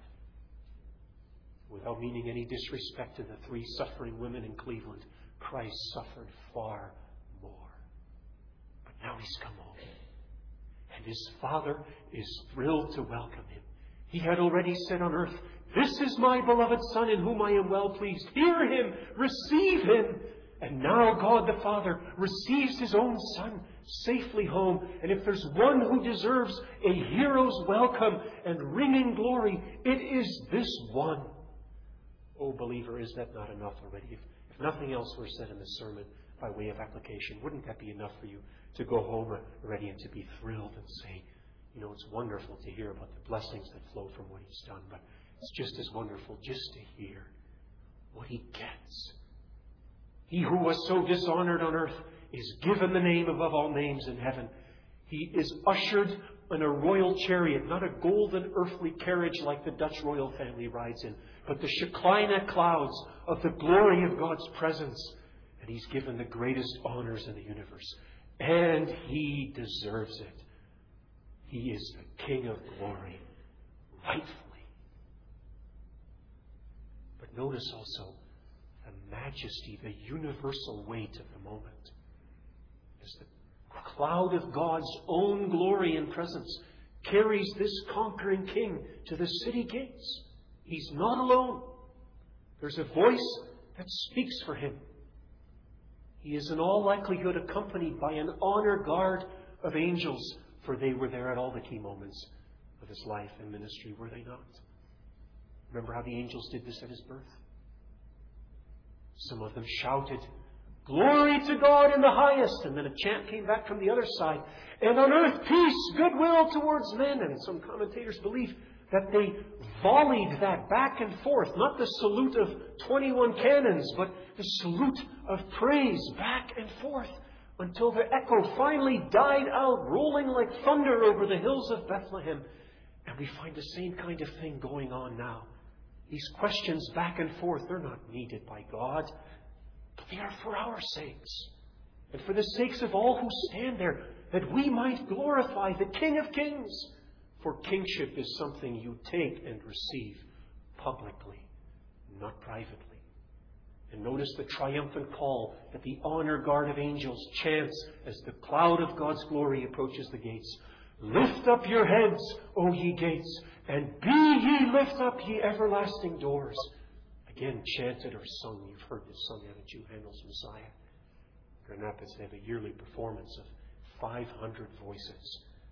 Without meaning any disrespect to the 3 suffering women in Cleveland, Christ suffered far more. But now He's come home. And His Father is thrilled to welcome Him. He had already said on earth, This is my beloved Son in whom I am well pleased. Hear Him, receive Him. And now God the Father receives His own Son safely home. And if there's one who deserves a hero's welcome and ringing glory, it is this one. Oh, believer, is that not enough already? If nothing else were said in this sermon by way of application, wouldn't that be enough for you to go home already and to be thrilled and say, it's wonderful to hear about the blessings that flow from what He's done, but it's just as wonderful just to hear what He gets. He who was so dishonored on earth is given the name above all names in heaven. He is ushered in a royal chariot, not a golden earthly carriage like the Dutch royal family rides in, but the Shekinah clouds of the glory of God's presence. And He's given the greatest honors in the universe. And He deserves it. He is the King of glory, rightfully. But notice also the majesty, the universal weight of the moment. As the cloud of God's own glory and presence carries this conquering King to the city gates. He's not alone. There's a voice that speaks for Him. He is in all likelihood accompanied by an honor guard of angels, for they were there at all the key moments of His life and ministry, were they not? Remember how the angels did this at His birth? Some of them shouted, Glory to God in the highest. And then a chant came back from the other side. And on earth peace, goodwill towards men. And some commentators believe that they volleyed that back and forth. Not the salute of 21 cannons, but the salute of praise back and forth. Until the echo finally died out, rolling like thunder over the hills of Bethlehem. And we find the same kind of thing going on now. These questions back and forth, they're not needed by God, but they are for our sakes. And for the sakes of all who stand there, that we might glorify the King of Kings. For kingship is something you take and receive publicly, not privately. And notice the triumphant call that the honor guard of angels chants as the cloud of God's glory approaches the gates. Lift up your heads, O ye gates, and be ye lift up, ye everlasting doors. Again, chanted or sung. You've heard this sung out of Jew Handel's Messiah. Grand Rapids, they have a yearly performance of 500 voices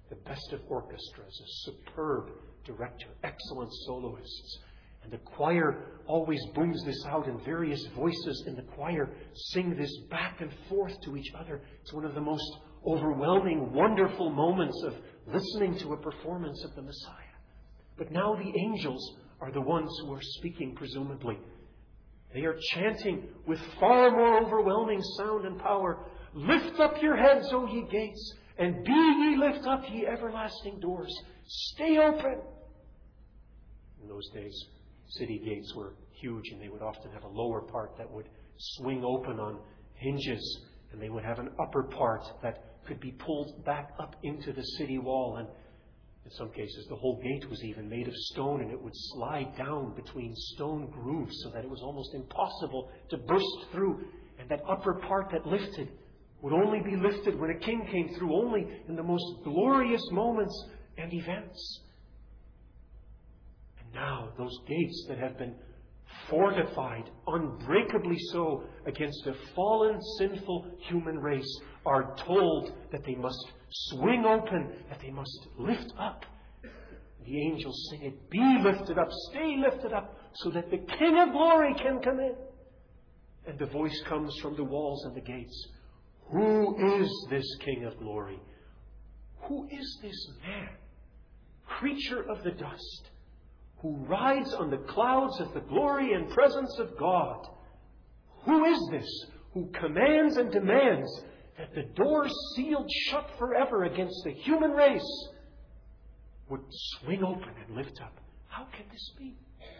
the best of orchestras, a superb director, excellent soloists. And the choir always booms this out, and various voices in the choir sing this back and forth to each other. It's one of the most overwhelming, wonderful moments of listening to a performance of the Messiah. But now the angels are the ones who are speaking, presumably. They are chanting with far more overwhelming sound and power, "Lift up your heads, O ye gates, and be ye lift up, ye everlasting doors. Stay open." In those days, city gates were huge, and they would often have a lower part that would swing open on hinges, and they would have an upper part that could be pulled back up into the city wall. And in some cases, the whole gate was even made of stone, and it would slide down between stone grooves so that it was almost impossible to burst through. And that upper part that lifted would only be lifted when a king came through, only in the most glorious moments and events. And now those gates that have been fortified, unbreakably so, against a fallen, sinful human race, are told that they must swing open, that they must lift up. The angels sing it, "Be lifted up, stay lifted up, so that the King of glory can come in." And the voice comes from the walls and the gates, "Who is this King of glory? Who is this man, creature of the dust, who rides on the clouds of the glory and presence of God? Who is this who commands and demands that the doors sealed shut forever against the human race would swing open and lift up? How can this be?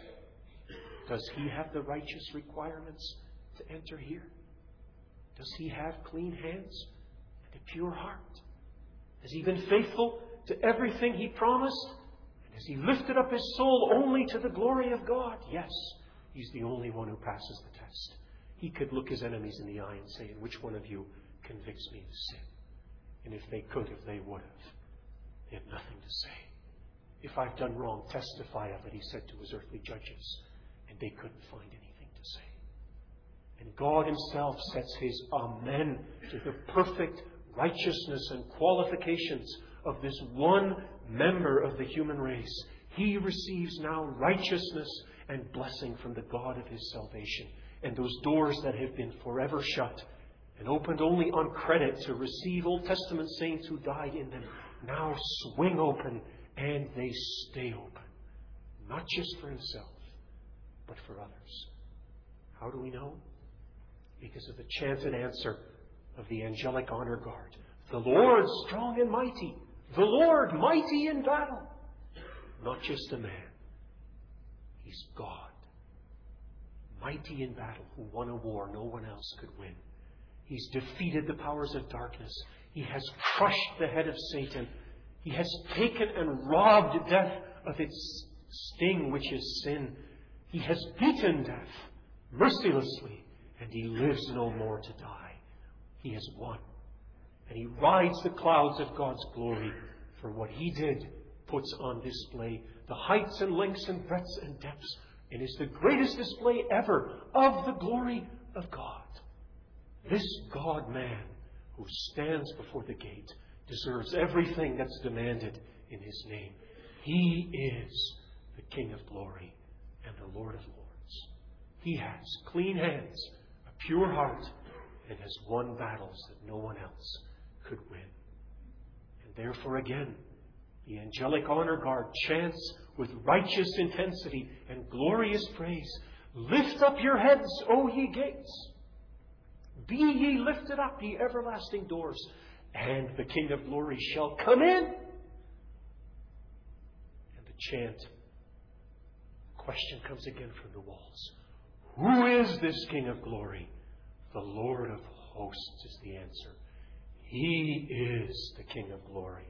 Does he have the righteous requirements to enter here? Does he have clean hands and a pure heart? Has he been faithful to everything he promised? Has he lifted up his soul only to the glory of God? Yes, he's the only one who passes the test. He could look his enemies in the eye and say, "And which one of you convicts me of sin?" And if they could, if they would have, they had nothing to say. "If I've done wrong, testify of it," he said to his earthly judges. And they couldn't find anything to say. And God himself sets his amen to the perfect righteousness and qualifications of this one member of the human race. He receives now righteousness and blessing from the God of his salvation. And those doors that have been forever shut and opened only on credit to receive Old Testament saints who died in them, now swing open, and they stay open. Not just for himself, but for others. How do we know? Because of the chanted answer of the angelic honor guard. "The Lord strong and mighty, the Lord mighty in battle." Not just a man. He's God. Mighty in battle, who won a war no one else could win. He's defeated the powers of darkness. He has crushed the head of Satan. He has taken and robbed death of its sting, which is sin. He has beaten death mercilessly, and he lives no more to die. He has won. And he rides the clouds of God's glory, for what he did puts on display the heights and lengths and breadths and depths, and is the greatest display ever of the glory of God. This God-man who stands before the gate deserves everything that's demanded in his name. He is the King of glory and the Lord of lords. He has clean hands, a pure heart, and has won battles that no one else could win. And therefore, again, the angelic honor guard chants with righteous intensity and glorious praise, "Lift up your heads, O ye gates! Be ye lifted up, ye everlasting doors, and the King of glory shall come in." And the chant, question comes again from the walls. "Who is this King of glory?" "The Lord of hosts," is the answer. He is the King of glory.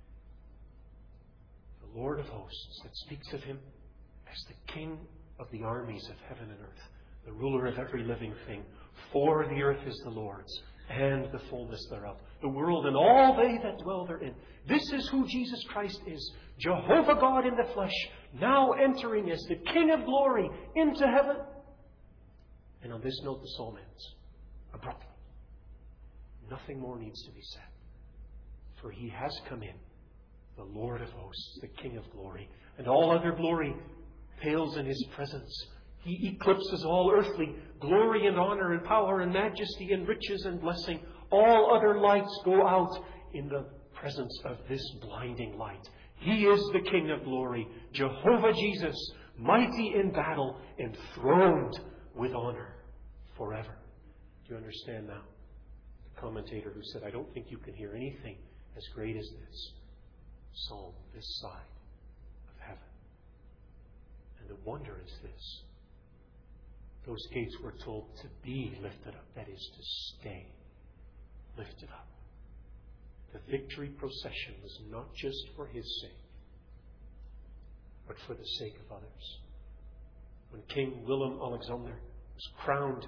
The Lord of hosts that speaks of him as the King of the armies of heaven and earth, the ruler of every living thing. For the earth is the Lord's, and the fullness thereof, the world and all they that dwell therein. This is who Jesus Christ is, Jehovah God in the flesh, now entering as the King of glory into heaven. And on this note, the psalm ends abruptly. Nothing more needs to be said. For he has come in, the Lord of hosts, the King of glory. And all other glory pales in His presence. He eclipses all earthly glory and honor and power and majesty and riches and blessing. All other lights go out in the presence of this blinding light. He is the King of glory, Jehovah Jesus, mighty in battle, enthroned with honor forever. Do you understand now? The commentator who said, I don't think you can hear anything as great as this psalm, this side of heaven. And the wonder is this. Those gates were told to be lifted up, that is, to stay lifted up. The victory procession was not just for His sake, but for the sake of others. When King Willem-Alexander was crowned,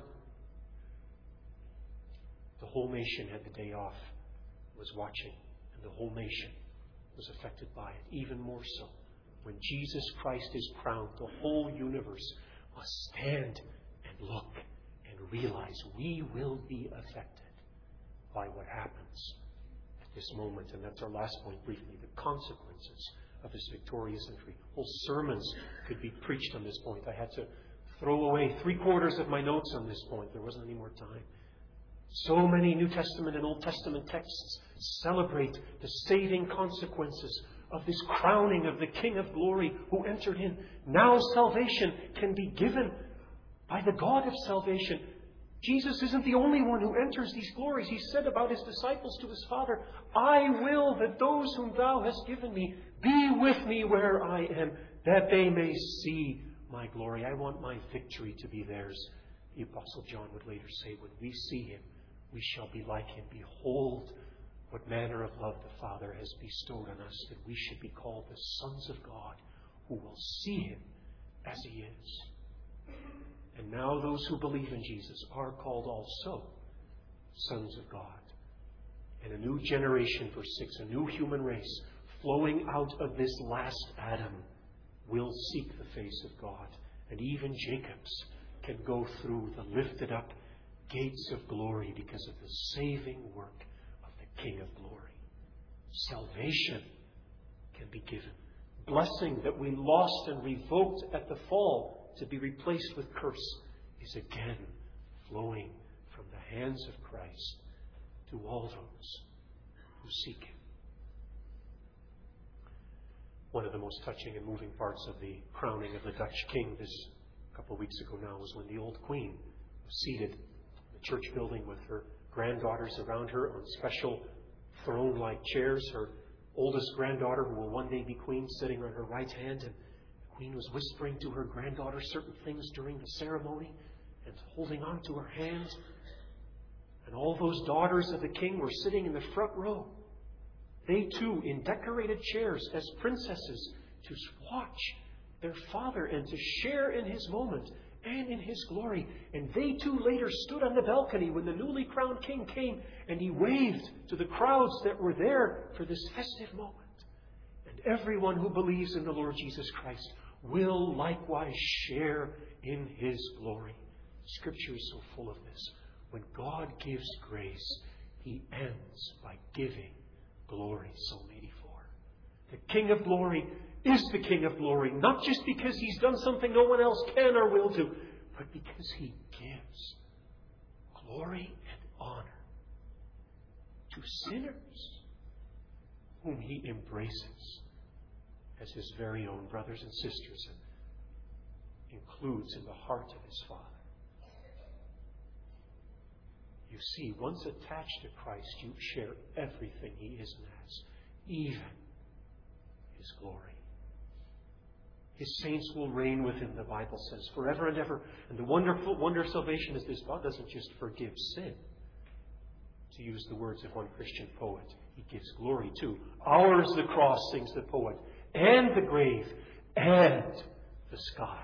the whole nation had the day off, was watching, and the whole nation was affected by it. Even more so, when Jesus Christ is crowned, the whole universe must stand and look and realize we will be affected by what happens at this moment. And that's our last point briefly, the consequences of His victorious entry. Whole sermons could be preached on this point. I had to throw away 3/4 of my notes on this point. There wasn't any more time. So many New Testament and Old Testament texts celebrate the saving consequences of this crowning of the King of glory who entered in. Now salvation can be given by the God of salvation. Jesus isn't the only one who enters these glories. He said about His disciples to His Father, I will that those whom Thou hast given me be with me where I am, that they may see my glory. I want my victory to be theirs. The Apostle John would later say, when we see Him, we shall be like Him. Behold, what manner of love the Father has bestowed on us, that we should be called the sons of God, who will see Him as He is. And now those who believe in Jesus are called also sons of God. And a new generation, verse 6, a new human race flowing out of this last Adam will seek the face of God. And even Jacob's can go through the lifted up gates of glory because of the saving work of the King of glory. Salvation can be given. Blessing that we lost and revoked at the fall to be replaced with curse is again flowing from the hands of Christ to all those who seek Him. One of the most touching and moving parts of the crowning of the Dutch king this couple of weeks ago now was when the old queen was seated in the church building with her granddaughters around her on special throne-like chairs. Her oldest granddaughter, who will one day be queen, sitting on her right hand, and the queen was whispering to her granddaughter certain things during the ceremony and holding on to her hand. And all those daughters of the king were sitting in the front row. They too, in decorated chairs as princesses, to watch their father and to share in his moment and in his glory. And they too later stood on the balcony when the newly crowned king came, and he waved to the crowds that were there for this festive moment. And everyone who believes in the Lord Jesus Christ will likewise share in His glory. Scripture is so full of this. When God gives grace, He ends by giving glory. Psalm 84. The King of glory is the King of glory, not just because He's done something no one else can or will do, but because He gives glory and honor to sinners whom He embraces as His very own brothers and sisters and includes in the heart of His Father. You see, once attached to Christ, you share everything He is and has, even His glory. His saints will reign with Him, the Bible says, forever and ever. And the wonderful wonder of salvation is this: God doesn't just forgive sin. To use the words of one Christian poet, He gives glory too. Ours the cross, sings the poet, and the grave, and the sky.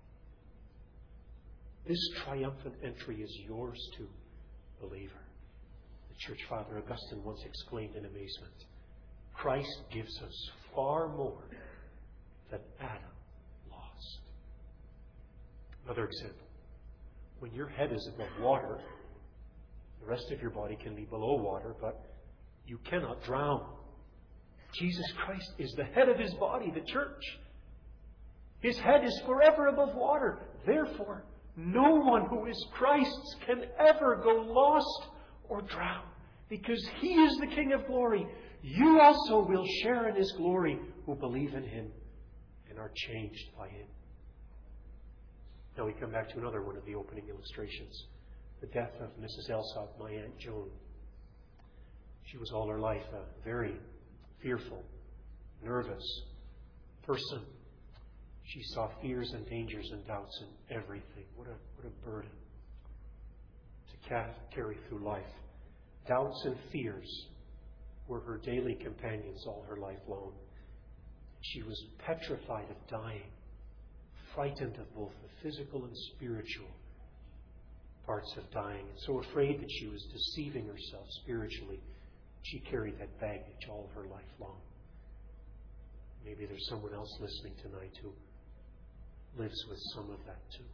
This triumphant entry is yours too, believer. The church father Augustine once exclaimed in amazement, Christ gives us far more than Adam lost. Another example. When your head is above water, the rest of your body can be below water, but you cannot drown. Jesus Christ is the head of His body, the church. His head is forever above water. Therefore, no one who is Christ's can ever go lost or drown, because He is the King of glory. You also will share in His glory who believe in Him and are changed by Him. Now we come back to another one of the opening illustrations. The death of Mrs. Elsop, my Aunt Joan. She was all her life a very fearful, nervous person. She saw fears and dangers and doubts in everything. What a burden to carry through life. Doubts and fears were her daily companions all her life long. She was petrified of dying, frightened of both the physical and spiritual parts of dying, and so afraid that she was deceiving herself spiritually. She carried that baggage all her life long. Maybe there's someone else listening tonight who lives with some of that too.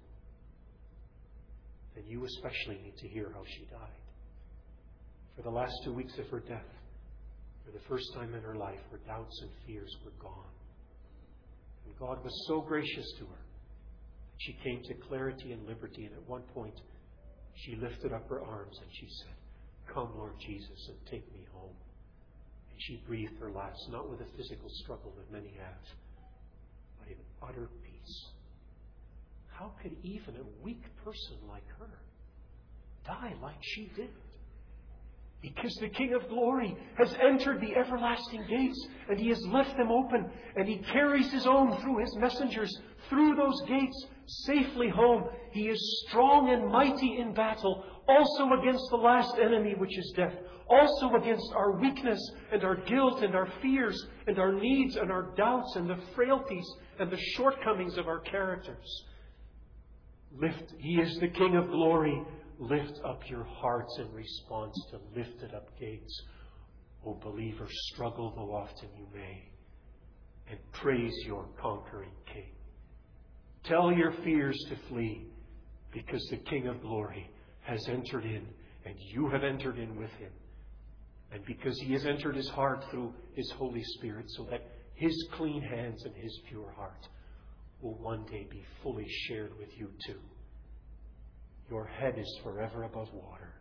And you especially need to hear how she died. For the last 2 weeks of her death, for the first time in her life, her doubts and fears were gone. And God was so gracious to her that she came to clarity and liberty, and at one point she lifted up her arms and she said, "Come, Lord Jesus, and take me home." And she breathed her last, not with a physical struggle that many have, but in utter peace. How could even a weak person like her die like she did? Because the King of Glory has entered the everlasting gates, and He has left them open, and He carries His own through His messengers through those gates safely home. He is strong and mighty in battle, also against the last enemy, which is death, also against our weakness and our guilt and our fears and our needs and our doubts and the frailties and the shortcomings of our characters. He is the King of Glory. Lift up your hearts in response to lifted up gates. O believer, struggle though often you may, and praise your conquering King. Tell your fears to flee, because the King of Glory has entered in, and you have entered in with Him. And because He has entered His heart through His Holy Spirit, so that His clean hands and His pure heart will one day be fully shared with you too. Your head is forever above water.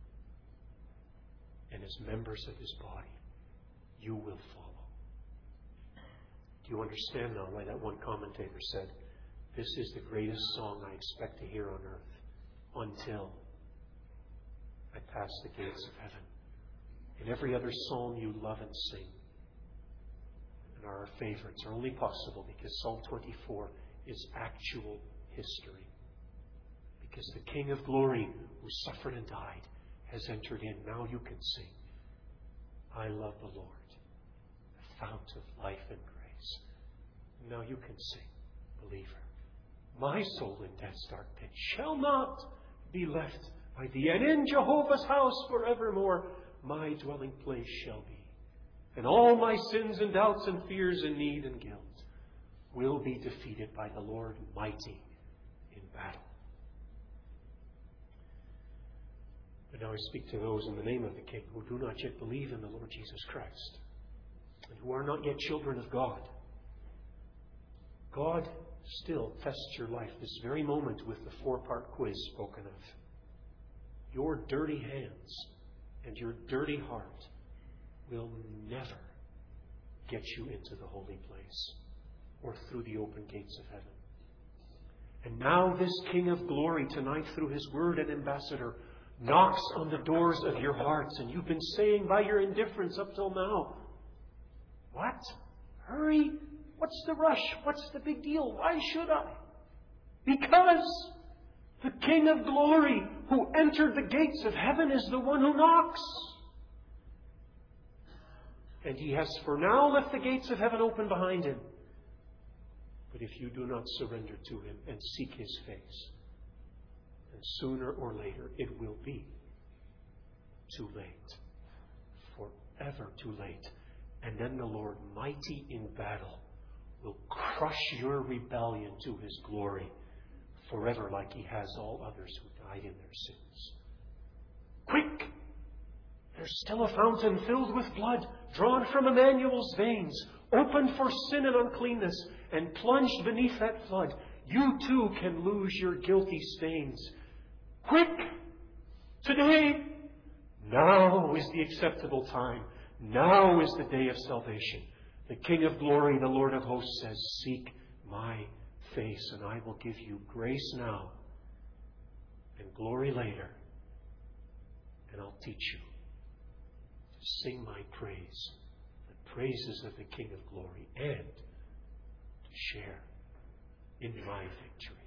And as members of His body, you will follow. Do you understand now why that one commentator said, "This is the greatest song I expect to hear on earth until I pass the gates of heaven." And every other song you love and sing and are our favorites are only possible because Psalm 24 is actual history. Because the King of Glory, who suffered and died, has entered in. Now you can sing, "I love the Lord, the fount of life and grace." Now you can sing, believer, "My soul in death's dark pit shall not be left by thee, and in Jehovah's house forevermore my dwelling place shall be. And all my sins and doubts and fears and need and guilt will be defeated by the Lord mighty in battle." But now I speak to those in the name of the King who do not yet believe in the Lord Jesus Christ and who are not yet children of God. God still tests your life this very moment with the 4-part quiz spoken of. Your dirty hands and your dirty heart will never get you into the holy place or through the open gates of heaven. And now this King of Glory tonight, through His Word and Ambassador, knocks on the doors of your hearts, and you've been saying by your indifference up till now, "What? Hurry? What's the rush? What's the big deal? Why should I?" Because the King of Glory, who entered the gates of heaven, is the one who knocks. And He has for now left the gates of heaven open behind Him. But if you do not surrender to Him and seek His face, then sooner or later it will be too late. Forever too late. And then the Lord, mighty in battle, will crush your rebellion to His glory forever, like He has all others who died in their sins. Quick! There's still a fountain filled with blood, drawn from Emmanuel's veins, opened for sin and uncleanness, and plunged beneath that flood. You too can lose your guilty stains. Quick! Today! Now is the acceptable time. Now is the day of salvation. The King of glory, the Lord of hosts, says, seek my face, and I will give you grace now and glory later. And I'll teach you to sing my praise, the praises of the King of glory, and to share in my victory.